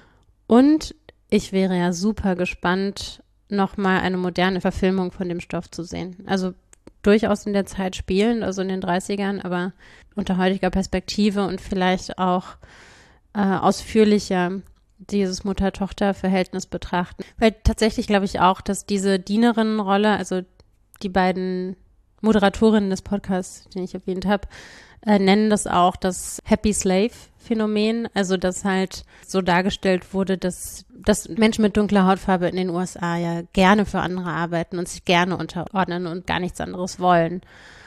Und ich wäre ja super gespannt, nochmal eine moderne Verfilmung von dem Stoff zu sehen. Also durchaus in der Zeit spielend, also in den dreißigern, aber unter heutiger Perspektive und vielleicht auch ausführlicher dieses Mutter-Tochter-Verhältnis betrachten. Weil tatsächlich glaube ich auch, dass diese Dienerinnenrolle, also die beiden Moderatorinnen des Podcasts, den ich erwähnt habe, äh, nennen das auch das Happy Slave-Phänomen, also dass halt so dargestellt wurde, dass, dass Menschen mit dunkler Hautfarbe in den U S A ja gerne für andere arbeiten und sich gerne unterordnen und gar nichts anderes wollen.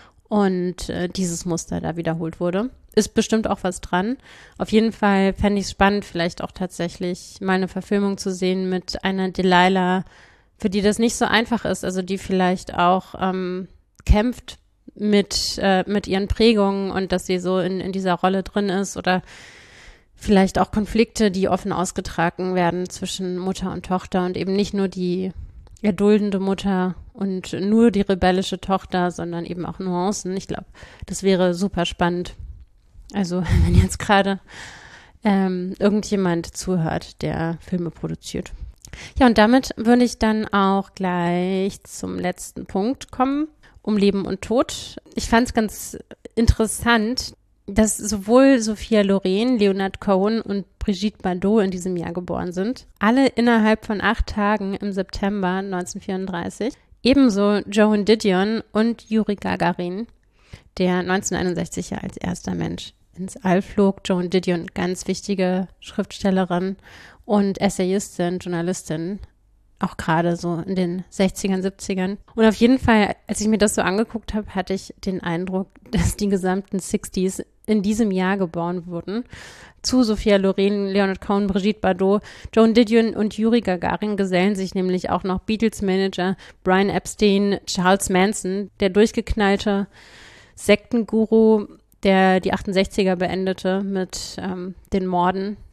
Und äh, dieses Muster da wiederholt wurde. Ist bestimmt auch was dran. Auf jeden Fall fände ich es spannend, vielleicht auch tatsächlich mal eine Verfilmung zu sehen mit einer Delilah, für die das nicht so einfach ist, also die vielleicht auch ähm, kämpft mit, äh, mit ihren Prägungen und dass sie so in, in dieser Rolle drin ist oder vielleicht auch Konflikte, die offen ausgetragen werden zwischen Mutter und Tochter und eben nicht nur die erduldende Mutter und nur die rebellische Tochter, sondern eben auch Nuancen. Ich glaube, das wäre super spannend. Also wenn jetzt gerade ähm, irgendjemand zuhört, der Filme produziert. Ja, und damit würde ich dann auch gleich zum letzten Punkt kommen, um Leben und Tod. Ich fand es ganz interessant, dass sowohl Sophia Loren, Leonard Cohen und Brigitte Bardot in diesem Jahr geboren sind. Alle innerhalb von acht Tagen im September neunzehnhundertvierunddreißig. Ebenso Joan Didion und Juri Gagarin, der neunzehnhunderteinundsechzig ja als erster Mensch ins All flog. Joan Didion, ganz wichtige Schriftstellerin und Essayistin, Journalistin, auch gerade so in den sechzigern, siebzigern. Und auf jeden Fall, als ich mir das so angeguckt habe, hatte ich den Eindruck, dass die gesamten sechziger in diesem Jahr geboren wurden. Zu Sophia Loren, Leonard Cohen, Brigitte Bardot, Joan Didion und Juri Gagarin gesellen sich nämlich auch noch Beatles-Manager Brian Epstein, Charles Manson, der durchgeknallte Sektenguru, der die achtundsechziger beendete mit ähm, den Morden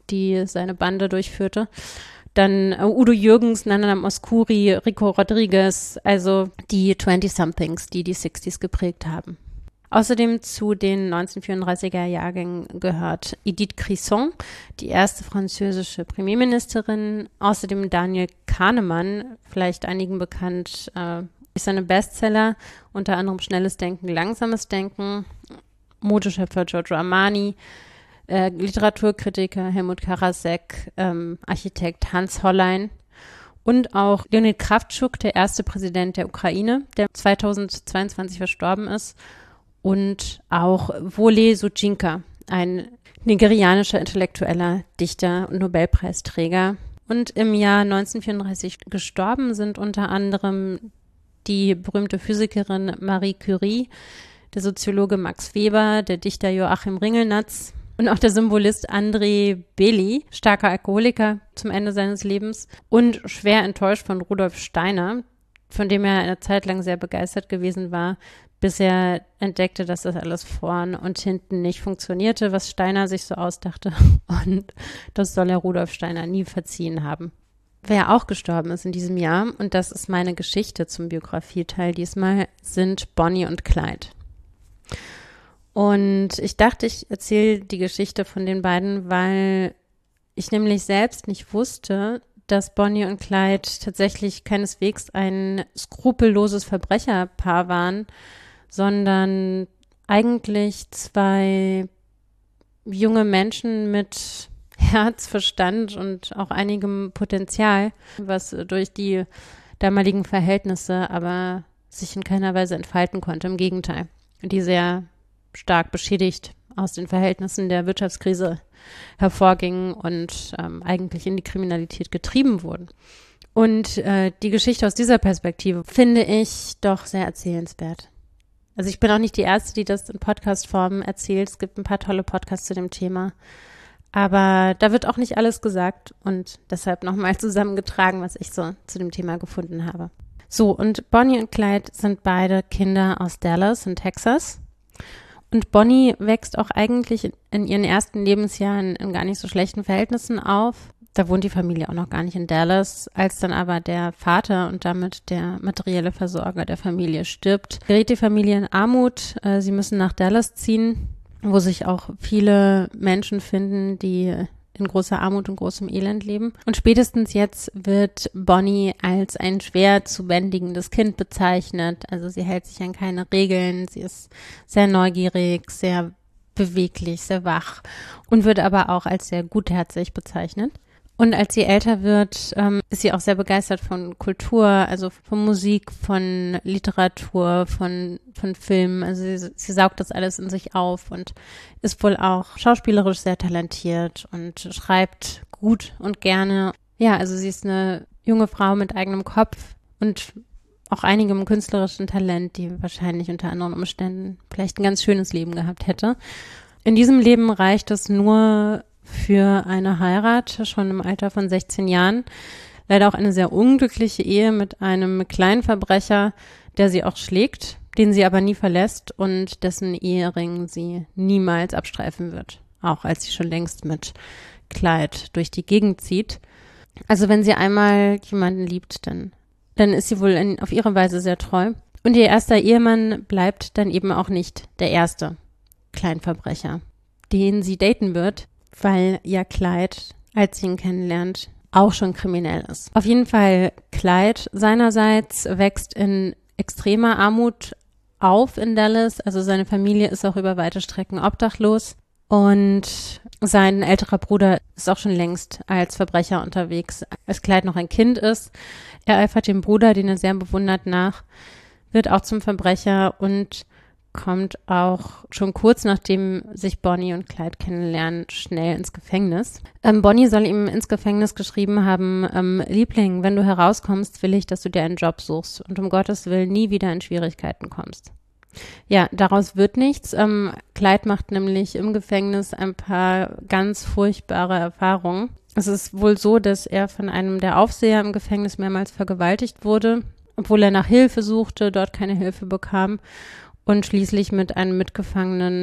die seine Bande durchführte. Dann äh, Udo Jürgens, Nana Mouskouri, Rico Rodriguez, also die zwanzig-somethings, die die sechziger geprägt haben. Außerdem zu den neunzehnhundertvierunddreißiger Jahrgängen gehört Edith Cresson, die erste französische Premierministerin. Außerdem Daniel Kahnemann, vielleicht einigen bekannt, äh, ist seine Bestseller, unter anderem Schnelles Denken, Langsames Denken, Modeschöpfer Giorgio Armani, äh, Literaturkritiker Helmut Karasek, ähm, Architekt Hans Hollein und auch Leonid Kravtschuk, der erste Präsident der Ukraine, der zweitausendzweiundzwanzig verstorben ist, und auch Wole Soyinka, ein nigerianischer Intellektueller, Dichter und Nobelpreisträger. Und im Jahr neunzehnhundertvierunddreißig gestorben sind unter anderem die berühmte Physikerin Marie Curie, der Soziologe Max Weber, der Dichter Joachim Ringelnatz und auch der Symbolist André Bely, starker Alkoholiker zum Ende seines Lebens und schwer enttäuscht von Rudolf Steiner, von dem er eine Zeit lang sehr begeistert gewesen war, bis er entdeckte, dass das alles vorn und hinten nicht funktionierte, was Steiner sich so ausdachte. Und das soll er Rudolf Steiner nie verziehen haben. Wer auch gestorben ist in diesem Jahr, und das ist meine Geschichte zum Biografieteil diesmal, sind Bonnie und Clyde. Und ich dachte, ich erzähle die Geschichte von den beiden, weil ich nämlich selbst nicht wusste, dass Bonnie und Clyde tatsächlich keineswegs ein skrupelloses Verbrecherpaar waren, sondern eigentlich zwei junge Menschen mit Herz, Verstand und auch einigem Potenzial, was durch die damaligen Verhältnisse aber sich in keiner Weise entfalten konnte. Im Gegenteil, die sehr stark beschädigt aus den Verhältnissen der Wirtschaftskrise hervorgingen und ähm, eigentlich in die Kriminalität getrieben wurden. Und äh, die Geschichte aus dieser Perspektive finde ich doch sehr erzählenswert. Also ich bin auch nicht die Erste, die das in Podcast-Form erzählt. Es gibt ein paar tolle Podcasts zu dem Thema. Aber da wird auch nicht alles gesagt und deshalb nochmal zusammengetragen, was ich so zu dem Thema gefunden habe. So, und Bonnie und Clyde sind beide Kinder aus Dallas in Texas. Und Bonnie wächst auch eigentlich in ihren ersten Lebensjahren in gar nicht so schlechten Verhältnissen auf. Da wohnt die Familie auch noch gar nicht in Dallas. Als dann aber der Vater und damit der materielle Versorger der Familie stirbt, gerät die Familie in Armut. Sie müssen nach Dallas ziehen, wo sich auch viele Menschen finden, die in großer Armut und großem Elend leben. Und spätestens jetzt wird Bonnie als ein schwer zu bändigendes Kind bezeichnet. Also sie hält sich an keine Regeln, sie ist sehr neugierig, sehr beweglich, sehr wach und wird aber auch als sehr gutherzig bezeichnet. Und als sie älter wird, ähm, ist sie auch sehr begeistert von Kultur, also von Musik, von Literatur, von von Filmen. Also sie, sie saugt das alles in sich auf und ist wohl auch schauspielerisch sehr talentiert und schreibt gut und gerne. Ja, also sie ist eine junge Frau mit eigenem Kopf und auch einigem künstlerischen Talent, die wahrscheinlich unter anderen Umständen vielleicht ein ganz schönes Leben gehabt hätte. In diesem Leben reicht es nur für eine Heirat, schon im Alter von sechzehn Jahren. Leider auch eine sehr unglückliche Ehe mit einem Kleinverbrecher, der sie auch schlägt, den sie aber nie verlässt und dessen Ehering sie niemals abstreifen wird. Auch als sie schon längst mit Clyde durch die Gegend zieht. Also wenn sie einmal jemanden liebt, dann, dann ist sie wohl in, auf ihre Weise sehr treu. Und ihr erster Ehemann bleibt dann eben auch nicht der erste Kleinverbrecher, den sie daten wird, weil ja Clyde, als sie ihn kennenlernt, auch schon kriminell ist. Auf jeden Fall, Clyde seinerseits wächst in extremer Armut auf in Dallas. Also seine Familie ist auch über weite Strecken obdachlos. Und sein älterer Bruder ist auch schon längst als Verbrecher unterwegs, als Clyde noch ein Kind ist. Er eifert dem Bruder, den er sehr bewundert, nach, wird auch zum Verbrecher und kommt auch schon kurz nachdem sich Bonnie und Clyde kennenlernen, schnell ins Gefängnis. Ähm, Bonnie soll ihm ins Gefängnis geschrieben haben, ähm, Liebling, wenn du herauskommst, will ich, dass du dir einen Job suchst und um Gottes Willen nie wieder in Schwierigkeiten kommst. Ja, daraus wird nichts. Ähm, Clyde macht nämlich im Gefängnis ein paar ganz furchtbare Erfahrungen. Es ist wohl so, dass er von einem der Aufseher im Gefängnis mehrmals vergewaltigt wurde, obwohl er nach Hilfe suchte, dort keine Hilfe bekam. Und schließlich mit einem Mitgefangenen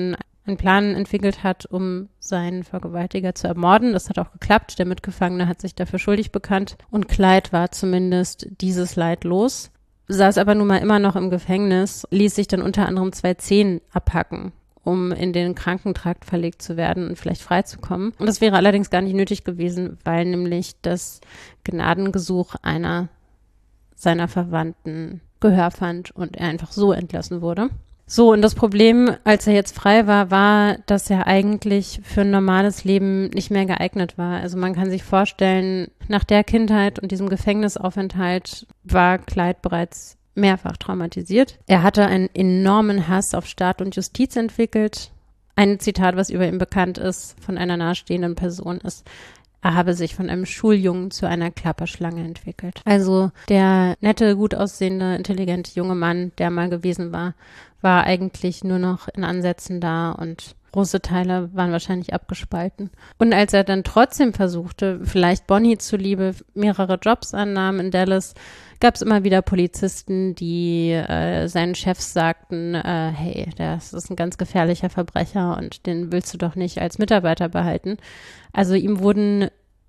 einen Plan entwickelt hat, um seinen Vergewaltiger zu ermorden. Das hat auch geklappt. Der Mitgefangene hat sich dafür schuldig bekannt und Clyde war zumindest dieses Leid los. Saß aber nun mal immer noch im Gefängnis, ließ sich dann unter anderem zwei Zehen abhacken, um in den Krankentrakt verlegt zu werden und vielleicht freizukommen. Und das wäre allerdings gar nicht nötig gewesen, weil nämlich das Gnadengesuch einer seiner Verwandten Gehör fand und er einfach so entlassen wurde. So, und das Problem, als er jetzt frei war, war, dass er eigentlich für ein normales Leben nicht mehr geeignet war. Also man kann sich vorstellen, nach der Kindheit und diesem Gefängnisaufenthalt war Clyde bereits mehrfach traumatisiert. Er hatte einen enormen Hass auf Staat und Justiz entwickelt. Ein Zitat, was über ihn bekannt ist, von einer nahestehenden Person ist: Er habe sich von einem Schuljungen zu einer Klapperschlange entwickelt. Also der nette, gut aussehende, intelligente junge Mann, der mal gewesen war, war eigentlich nur noch in Ansätzen da und große Teile waren wahrscheinlich abgespalten. Und als er dann trotzdem versuchte, vielleicht Bonnie zuliebe, mehrere Jobs annahm in Dallas, gab es immer wieder Polizisten, die äh, seinen Chefs sagten, äh, hey, das ist ein ganz gefährlicher Verbrecher und den willst du doch nicht als Mitarbeiter behalten. Also ihm wurden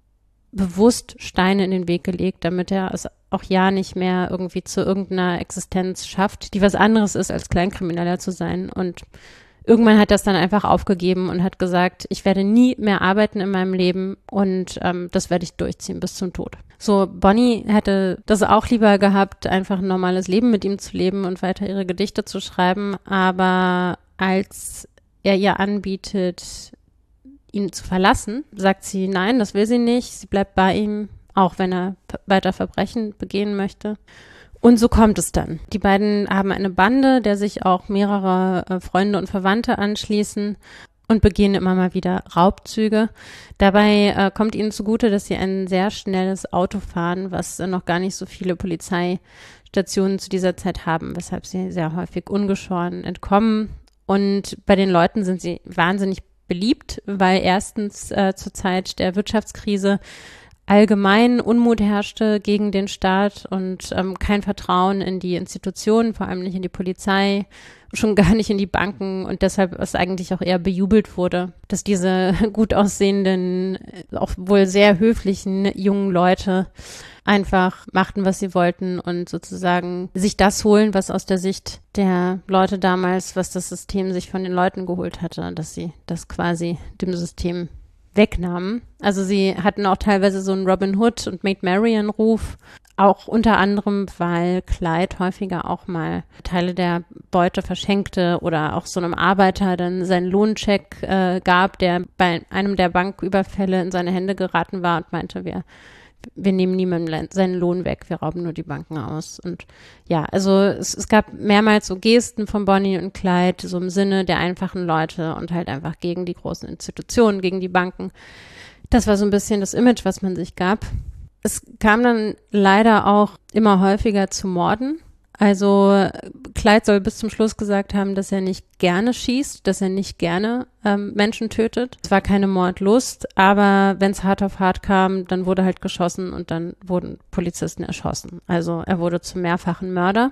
bewusst Steine in den Weg gelegt, damit er es auch ja nicht mehr irgendwie zu irgendeiner Existenz schafft, die was anderes ist, als Kleinkrimineller zu sein. Und irgendwann hat er das dann einfach aufgegeben und hat gesagt, ich werde nie mehr arbeiten in meinem Leben und ähm, das werde ich durchziehen bis zum Tod. So, Bonnie hätte das auch lieber gehabt, einfach ein normales Leben mit ihm zu leben und weiter ihre Gedichte zu schreiben, aber als er ihr anbietet, ihn zu verlassen, sagt sie, nein, das will sie nicht. Sie bleibt bei ihm, auch wenn er weiter Verbrechen begehen möchte. Und so kommt es dann. Die beiden haben eine Bande, der sich auch mehrere äh, Freunde und Verwandte anschließen und begehen immer mal wieder Raubzüge. Dabei äh, kommt ihnen zugute, dass sie ein sehr schnelles Auto fahren, was äh, noch gar nicht so viele Polizeistationen zu dieser Zeit haben, weshalb sie sehr häufig ungeschoren entkommen. Und bei den Leuten sind sie wahnsinnig beliebt, weil erstens äh, zur Zeit der Wirtschaftskrise allgemein Unmut herrschte gegen den Staat und ähm, kein Vertrauen in die Institutionen, vor allem nicht in die Polizei, schon gar nicht in die Banken und deshalb es eigentlich auch eher bejubelt wurde, dass diese gut aussehenden, auch wohl sehr höflichen jungen Leute einfach machten, was sie wollten und sozusagen sich das holen, was aus der Sicht der Leute damals, was das System sich von den Leuten geholt hatte, dass sie das quasi dem System wegnahmen. Also sie hatten auch teilweise so einen Robin Hood und Maid Marian Ruf, auch unter anderem, weil Clyde häufiger auch mal Teile der Beute verschenkte oder auch so einem Arbeiter dann seinen Lohncheck äh, gab, der bei einem der Banküberfälle in seine Hände geraten war und meinte, wir wir nehmen niemandem seinen Lohn weg, wir rauben nur die Banken aus. Und ja, also es, es gab mehrmals so Gesten von Bonnie und Clyde, so im Sinne der einfachen Leute und halt einfach gegen die großen Institutionen, gegen die Banken. Das war so ein bisschen das Image, was man sich gab. Es kam dann leider auch immer häufiger zu Morden. Also Clyde soll bis zum Schluss gesagt haben, dass er nicht gerne schießt, dass er nicht gerne ähm, Menschen tötet. Es war keine Mordlust, aber wenn es hart auf hart kam, dann wurde halt geschossen und dann wurden Polizisten erschossen. Also er wurde zum mehrfachen Mörder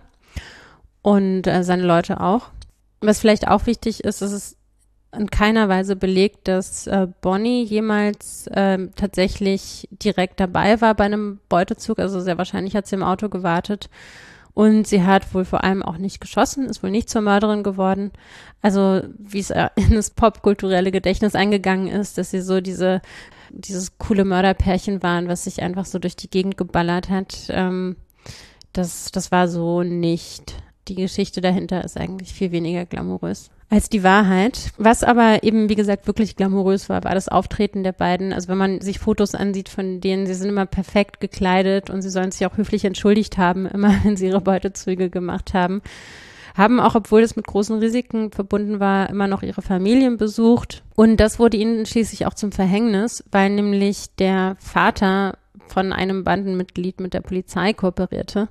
und äh, seine Leute auch. Was vielleicht auch wichtig ist, ist es in keiner Weise belegt, dass äh, Bonnie jemals äh, tatsächlich direkt dabei war bei einem Beutezug. Also sehr wahrscheinlich hat sie im Auto gewartet. Und sie hat wohl vor allem auch nicht geschossen, ist wohl nicht zur Mörderin geworden. Also wie es in das popkulturelle Gedächtnis eingegangen ist, dass sie so diese dieses coole Mörderpärchen waren, was sich einfach so durch die Gegend geballert hat. Ähm, das, das war so nicht. Die Geschichte dahinter ist eigentlich viel weniger glamourös als die Wahrheit. Was aber eben, wie gesagt, wirklich glamourös war, war das Auftreten der beiden. Also wenn man sich Fotos ansieht von denen, sie sind immer perfekt gekleidet und sie sollen sich auch höflich entschuldigt haben, immer wenn sie ihre Beutezüge gemacht haben. Haben auch, obwohl das mit großen Risiken verbunden war, immer noch ihre Familien besucht. Und das wurde ihnen schließlich auch zum Verhängnis, weil nämlich der Vater von einem Bandenmitglied mit der Polizei kooperierte.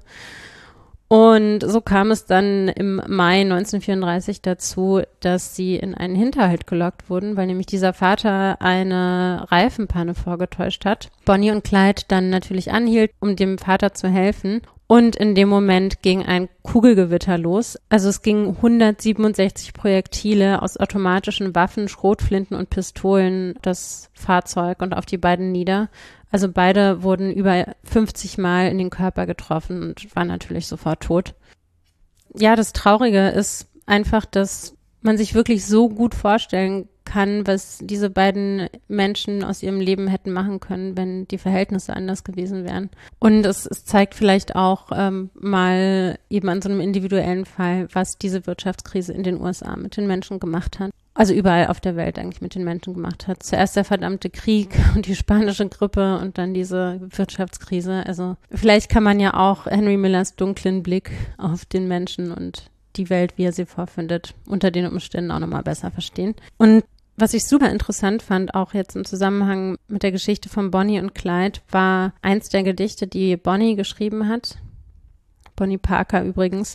Und so kam es dann im Mai neunzehnhundertvierunddreißig dazu, dass sie in einen Hinterhalt gelockt wurden, weil nämlich dieser Vater eine Reifenpanne vorgetäuscht hat. Bonnie und Clyde dann natürlich anhielt, um dem Vater zu helfen. Und in dem Moment ging ein Kugelgewitter los. Also es gingen hundertsiebenundsechzig Projektile aus automatischen Waffen, Schrotflinten und Pistolen das Fahrzeug und auf die beiden nieder. Also beide wurden über fünfzig Mal in den Körper getroffen und waren natürlich sofort tot. Ja, das Traurige ist einfach, dass man sich wirklich so gut vorstellen kann, was diese beiden Menschen aus ihrem Leben hätten machen können, wenn die Verhältnisse anders gewesen wären. Und es, es zeigt vielleicht auch ähm, mal eben an so einem individuellen Fall, was diese Wirtschaftskrise in den U S A mit den Menschen gemacht hat. Also überall auf der Welt eigentlich mit den Menschen gemacht hat. Zuerst der verdammte Krieg und die spanische Grippe und dann diese Wirtschaftskrise. Also vielleicht kann man ja auch Henry Millers dunklen Blick auf den Menschen und die Welt, wie er sie vorfindet, unter den Umständen auch nochmal besser verstehen. Und was ich super interessant fand, auch jetzt im Zusammenhang mit der Geschichte von Bonnie und Clyde, war eins der Gedichte, die Bonnie geschrieben hat. Bonnie Parker übrigens.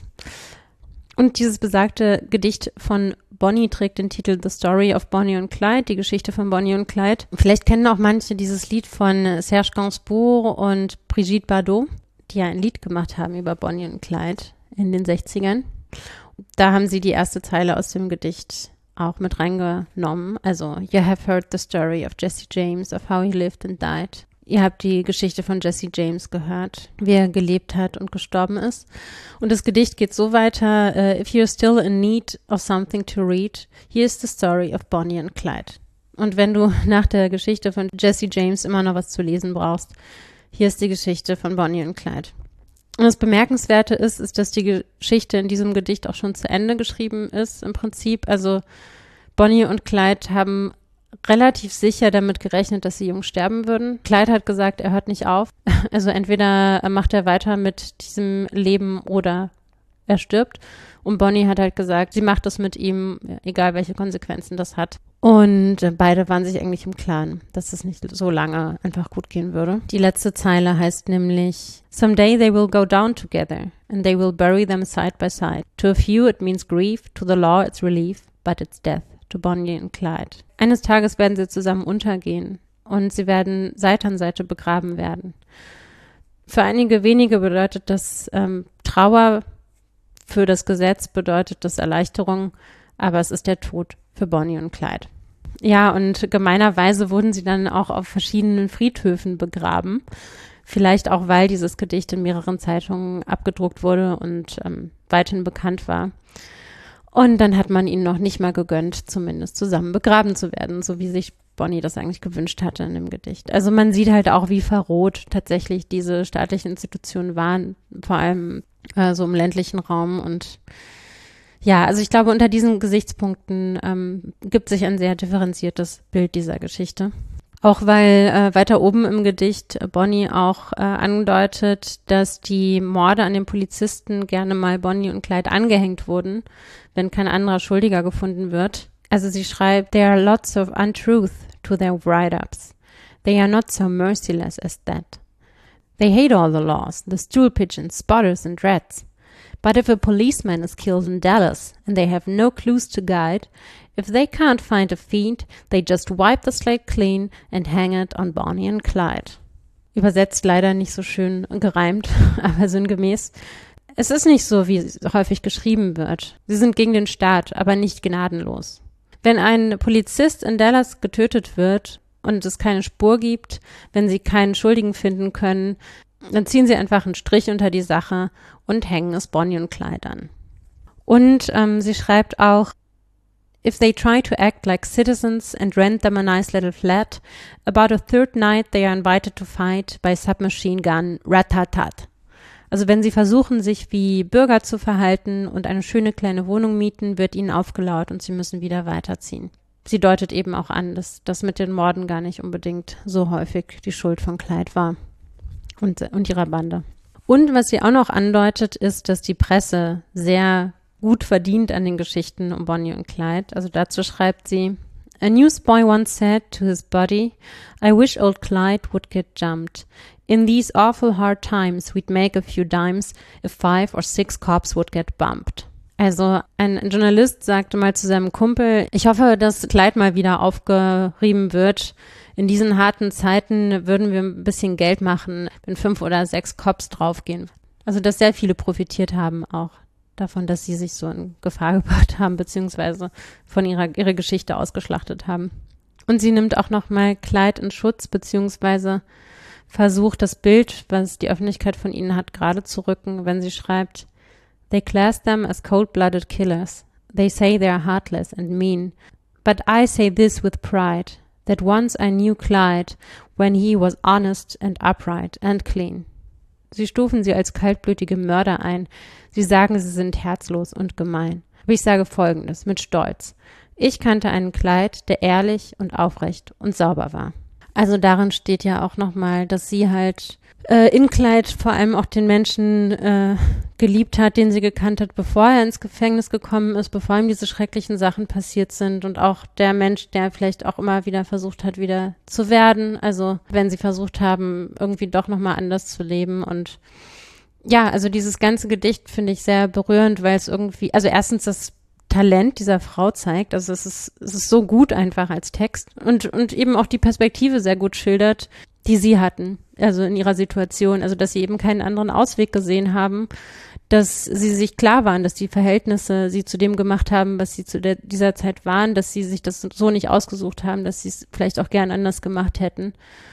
Und dieses besagte Gedicht von Bonnie trägt den Titel The Story of Bonnie und Clyde, die Geschichte von Bonnie und Clyde. Vielleicht kennen auch manche dieses Lied von Serge Gainsbourg und Brigitte Bardot, die ja ein Lied gemacht haben über Bonnie und Clyde in den sechzigern. Da haben sie die erste Zeile aus dem Gedicht auch mit reingenommen. Also, you have heard the story of Jesse James, of how he lived and died. Ihr habt die Geschichte von Jesse James gehört, wie er gelebt hat und gestorben ist. Und das Gedicht geht so weiter, uh, if you're still in need of something to read, here's the story of Bonnie and Clyde. Und wenn du nach der Geschichte von Jesse James immer noch was zu lesen brauchst, hier ist die Geschichte von Bonnie und Clyde. Und das Bemerkenswerte ist, ist, dass die Geschichte in diesem Gedicht auch schon zu Ende geschrieben ist, im Prinzip. Also Bonnie und Clyde haben relativ sicher damit gerechnet, dass sie jung sterben würden. Clyde hat gesagt, er hört nicht auf. Also entweder macht er weiter mit diesem Leben oder er stirbt. Und Bonnie hat halt gesagt, sie macht das mit ihm, egal welche Konsequenzen das hat. Und beide waren sich eigentlich im Klaren, dass es nicht so lange einfach gut gehen würde. Die letzte Zeile heißt nämlich, someday they will go down together and they will bury them side by side. To a few it means grief, to the law it's relief, but it's death. To Bonnie und Clyde. Eines Tages werden sie zusammen untergehen und sie werden Seite an Seite begraben werden. Für einige wenige bedeutet das ähm, Trauer, für das Gesetz bedeutet das Erleichterung, aber es ist der Tod für Bonnie und Clyde. Ja, und gemeinerweise wurden sie dann auch auf verschiedenen Friedhöfen begraben. Vielleicht auch, weil dieses Gedicht in mehreren Zeitungen abgedruckt wurde und ähm, weithin bekannt war. Und dann hat man ihnen noch nicht mal gegönnt, zumindest zusammen begraben zu werden, so wie sich Bonnie das eigentlich gewünscht hatte in dem Gedicht. Also man sieht halt auch, wie verroht tatsächlich diese staatlichen Institutionen waren, vor allem äh, so im ländlichen Raum. Und ja, also ich glaube, unter diesen Gesichtspunkten ähm, gibt sich ein sehr differenziertes Bild dieser Geschichte. Auch weil äh, weiter oben im Gedicht Bonnie auch äh, andeutet, dass die Morde an den Polizisten gerne mal Bonnie und Clyde angehängt wurden, wenn kein anderer Schuldiger gefunden wird. Also sie schreibt, there are lots of untruth to their write-ups. They are not so merciless as that. They hate all the laws, the stool pigeons, spotters and rats. But if a policeman is killed in Dallas and they have no clues to guide, if they can't find a fiend, they just wipe the slate clean and hang it on Bonnie and Clyde. Übersetzt leider nicht so schön gereimt, aber sinngemäß. Es ist nicht so, wie häufig geschrieben wird. Sie sind gegen den Staat, aber nicht gnadenlos. Wenn ein Polizist in Dallas getötet wird und es keine Spur gibt, wenn sie keinen Schuldigen finden können, dann ziehen sie einfach einen Strich unter die Sache und hängen es Bonnie und Clyde an. Und ähm, sie schreibt auch, if they try to act like citizens and rent them a nice little flat, about a third night they are invited to fight by submachine gun rat-tat-tat. Also wenn sie versuchen, sich wie Bürger zu verhalten und eine schöne kleine Wohnung mieten, wird ihnen aufgelaut und sie müssen wieder weiterziehen. Sie deutet eben auch an, dass das mit den Morden gar nicht unbedingt so häufig die Schuld von Clyde war und, und ihrer Bande. Und was sie auch noch andeutet, ist, dass die Presse sehr gut verdient an den Geschichten um Bonnie und Clyde. Also dazu schreibt sie, a newsboy once said to his buddy, I wish old Clyde would get jumped. In these awful hard times we'd make a few dimes if five or six cops would get bumped. Also ein Journalist sagte mal zu seinem Kumpel, ich hoffe, dass Clyde mal wieder aufgerieben wird. in diesen harten Zeiten würden wir ein bisschen Geld machen, wenn fünf oder sechs Cops draufgehen. Also dass sehr viele profitiert haben auch davon, dass sie sich so in Gefahr gebracht haben, beziehungsweise von ihrer ihre Geschichte ausgeschlachtet haben. Und sie nimmt auch nochmal Clyde in Schutz, beziehungsweise versucht, das Bild, was die Öffentlichkeit von ihnen hat, gerade zu rücken, wenn sie schreibt, "They class them as cold-blooded killers. They say they are heartless and mean. But I say this with pride, that once I knew Clyde when he was honest and upright and clean." Sie stufen sie als kaltblütige Mörder ein. Sie sagen, sie sind herzlos und gemein. Aber ich sage Folgendes mit Stolz. Ich kannte einen Clyde, der ehrlich und aufrecht und sauber war. Also darin steht ja auch nochmal, dass sie halt äh, in Clyde vor allem auch den Menschen äh, geliebt hat, den sie gekannt hat, bevor er ins Gefängnis gekommen ist, bevor ihm diese schrecklichen Sachen passiert sind und auch der Mensch, der vielleicht auch immer wieder versucht hat, wieder zu werden. Also wenn sie versucht haben, irgendwie doch nochmal anders zu leben. Und ja, also dieses ganze Gedicht finde ich sehr berührend, weil es irgendwie, also erstens das Talent dieser Frau zeigt, also es ist, es ist so gut einfach als Text und, und eben auch die Perspektive sehr gut schildert, die sie hatten, also in ihrer Situation, also dass sie eben keinen anderen Ausweg gesehen haben, dass sie sich klar waren, dass die Verhältnisse sie zu dem gemacht haben, was sie zu der, dieser Zeit waren, dass sie sich das so nicht ausgesucht haben, dass sie es vielleicht auch gern anders gemacht hätten.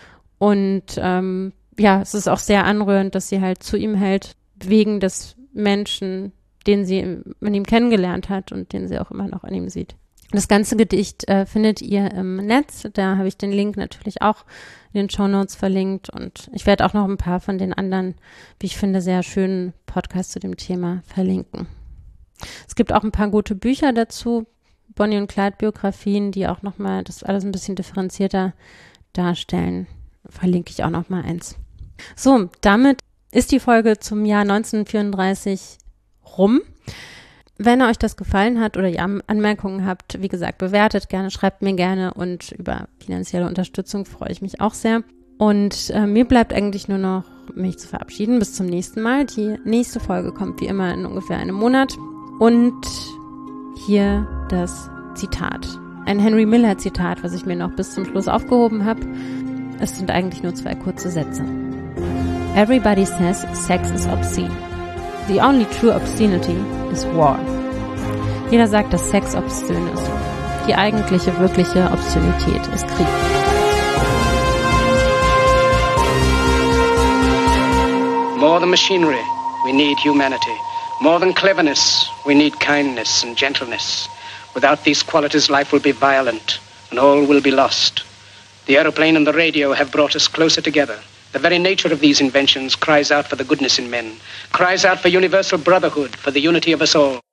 Und ähm, ja, es ist auch sehr anrührend, dass sie halt zu ihm hält, wegen des Menschen, den sie in ihm kennengelernt hat und den sie auch immer noch an ihm sieht. Das ganze Gedicht äh, findet ihr im Netz. Da habe ich den Link natürlich auch in den Shownotes verlinkt und ich werde auch noch ein paar von den anderen, wie ich finde, sehr schönen Podcasts zu dem Thema verlinken. Es gibt auch ein paar gute Bücher dazu, Bonnie und Clyde Biografien, die auch nochmal das alles ein bisschen differenzierter darstellen. Verlinke ich auch nochmal eins. So, damit ist die Folge zum Jahr neunzehnhundertvierunddreißig rum. Wenn euch das gefallen hat oder ihr Anmerkungen habt, wie gesagt, bewertet gerne, schreibt mir gerne und über finanzielle Unterstützung freue ich mich auch sehr. Und äh, mir bleibt eigentlich nur noch, mich zu verabschieden. Bis zum nächsten Mal. Die nächste Folge kommt wie immer in ungefähr einem Monat. Und hier das Zitat. Ein Henry Miller Zitat, was ich mir noch bis zum Schluss aufgehoben habe. Es sind eigentlich nur zwei kurze Sätze. Everybody says sex is obscene. The only true obscenity is war. Jeder sagt, dass Sex obszön ist. Die eigentliche, wirkliche Obszönität ist Krieg. More than machinery, we need humanity. More than cleverness, we need kindness and gentleness. Without these qualities, life will be violent and all will be lost. The aeroplane and the radio have brought us closer together. The very nature of these inventions cries out for the goodness in men, cries out for universal brotherhood, for the unity of us all.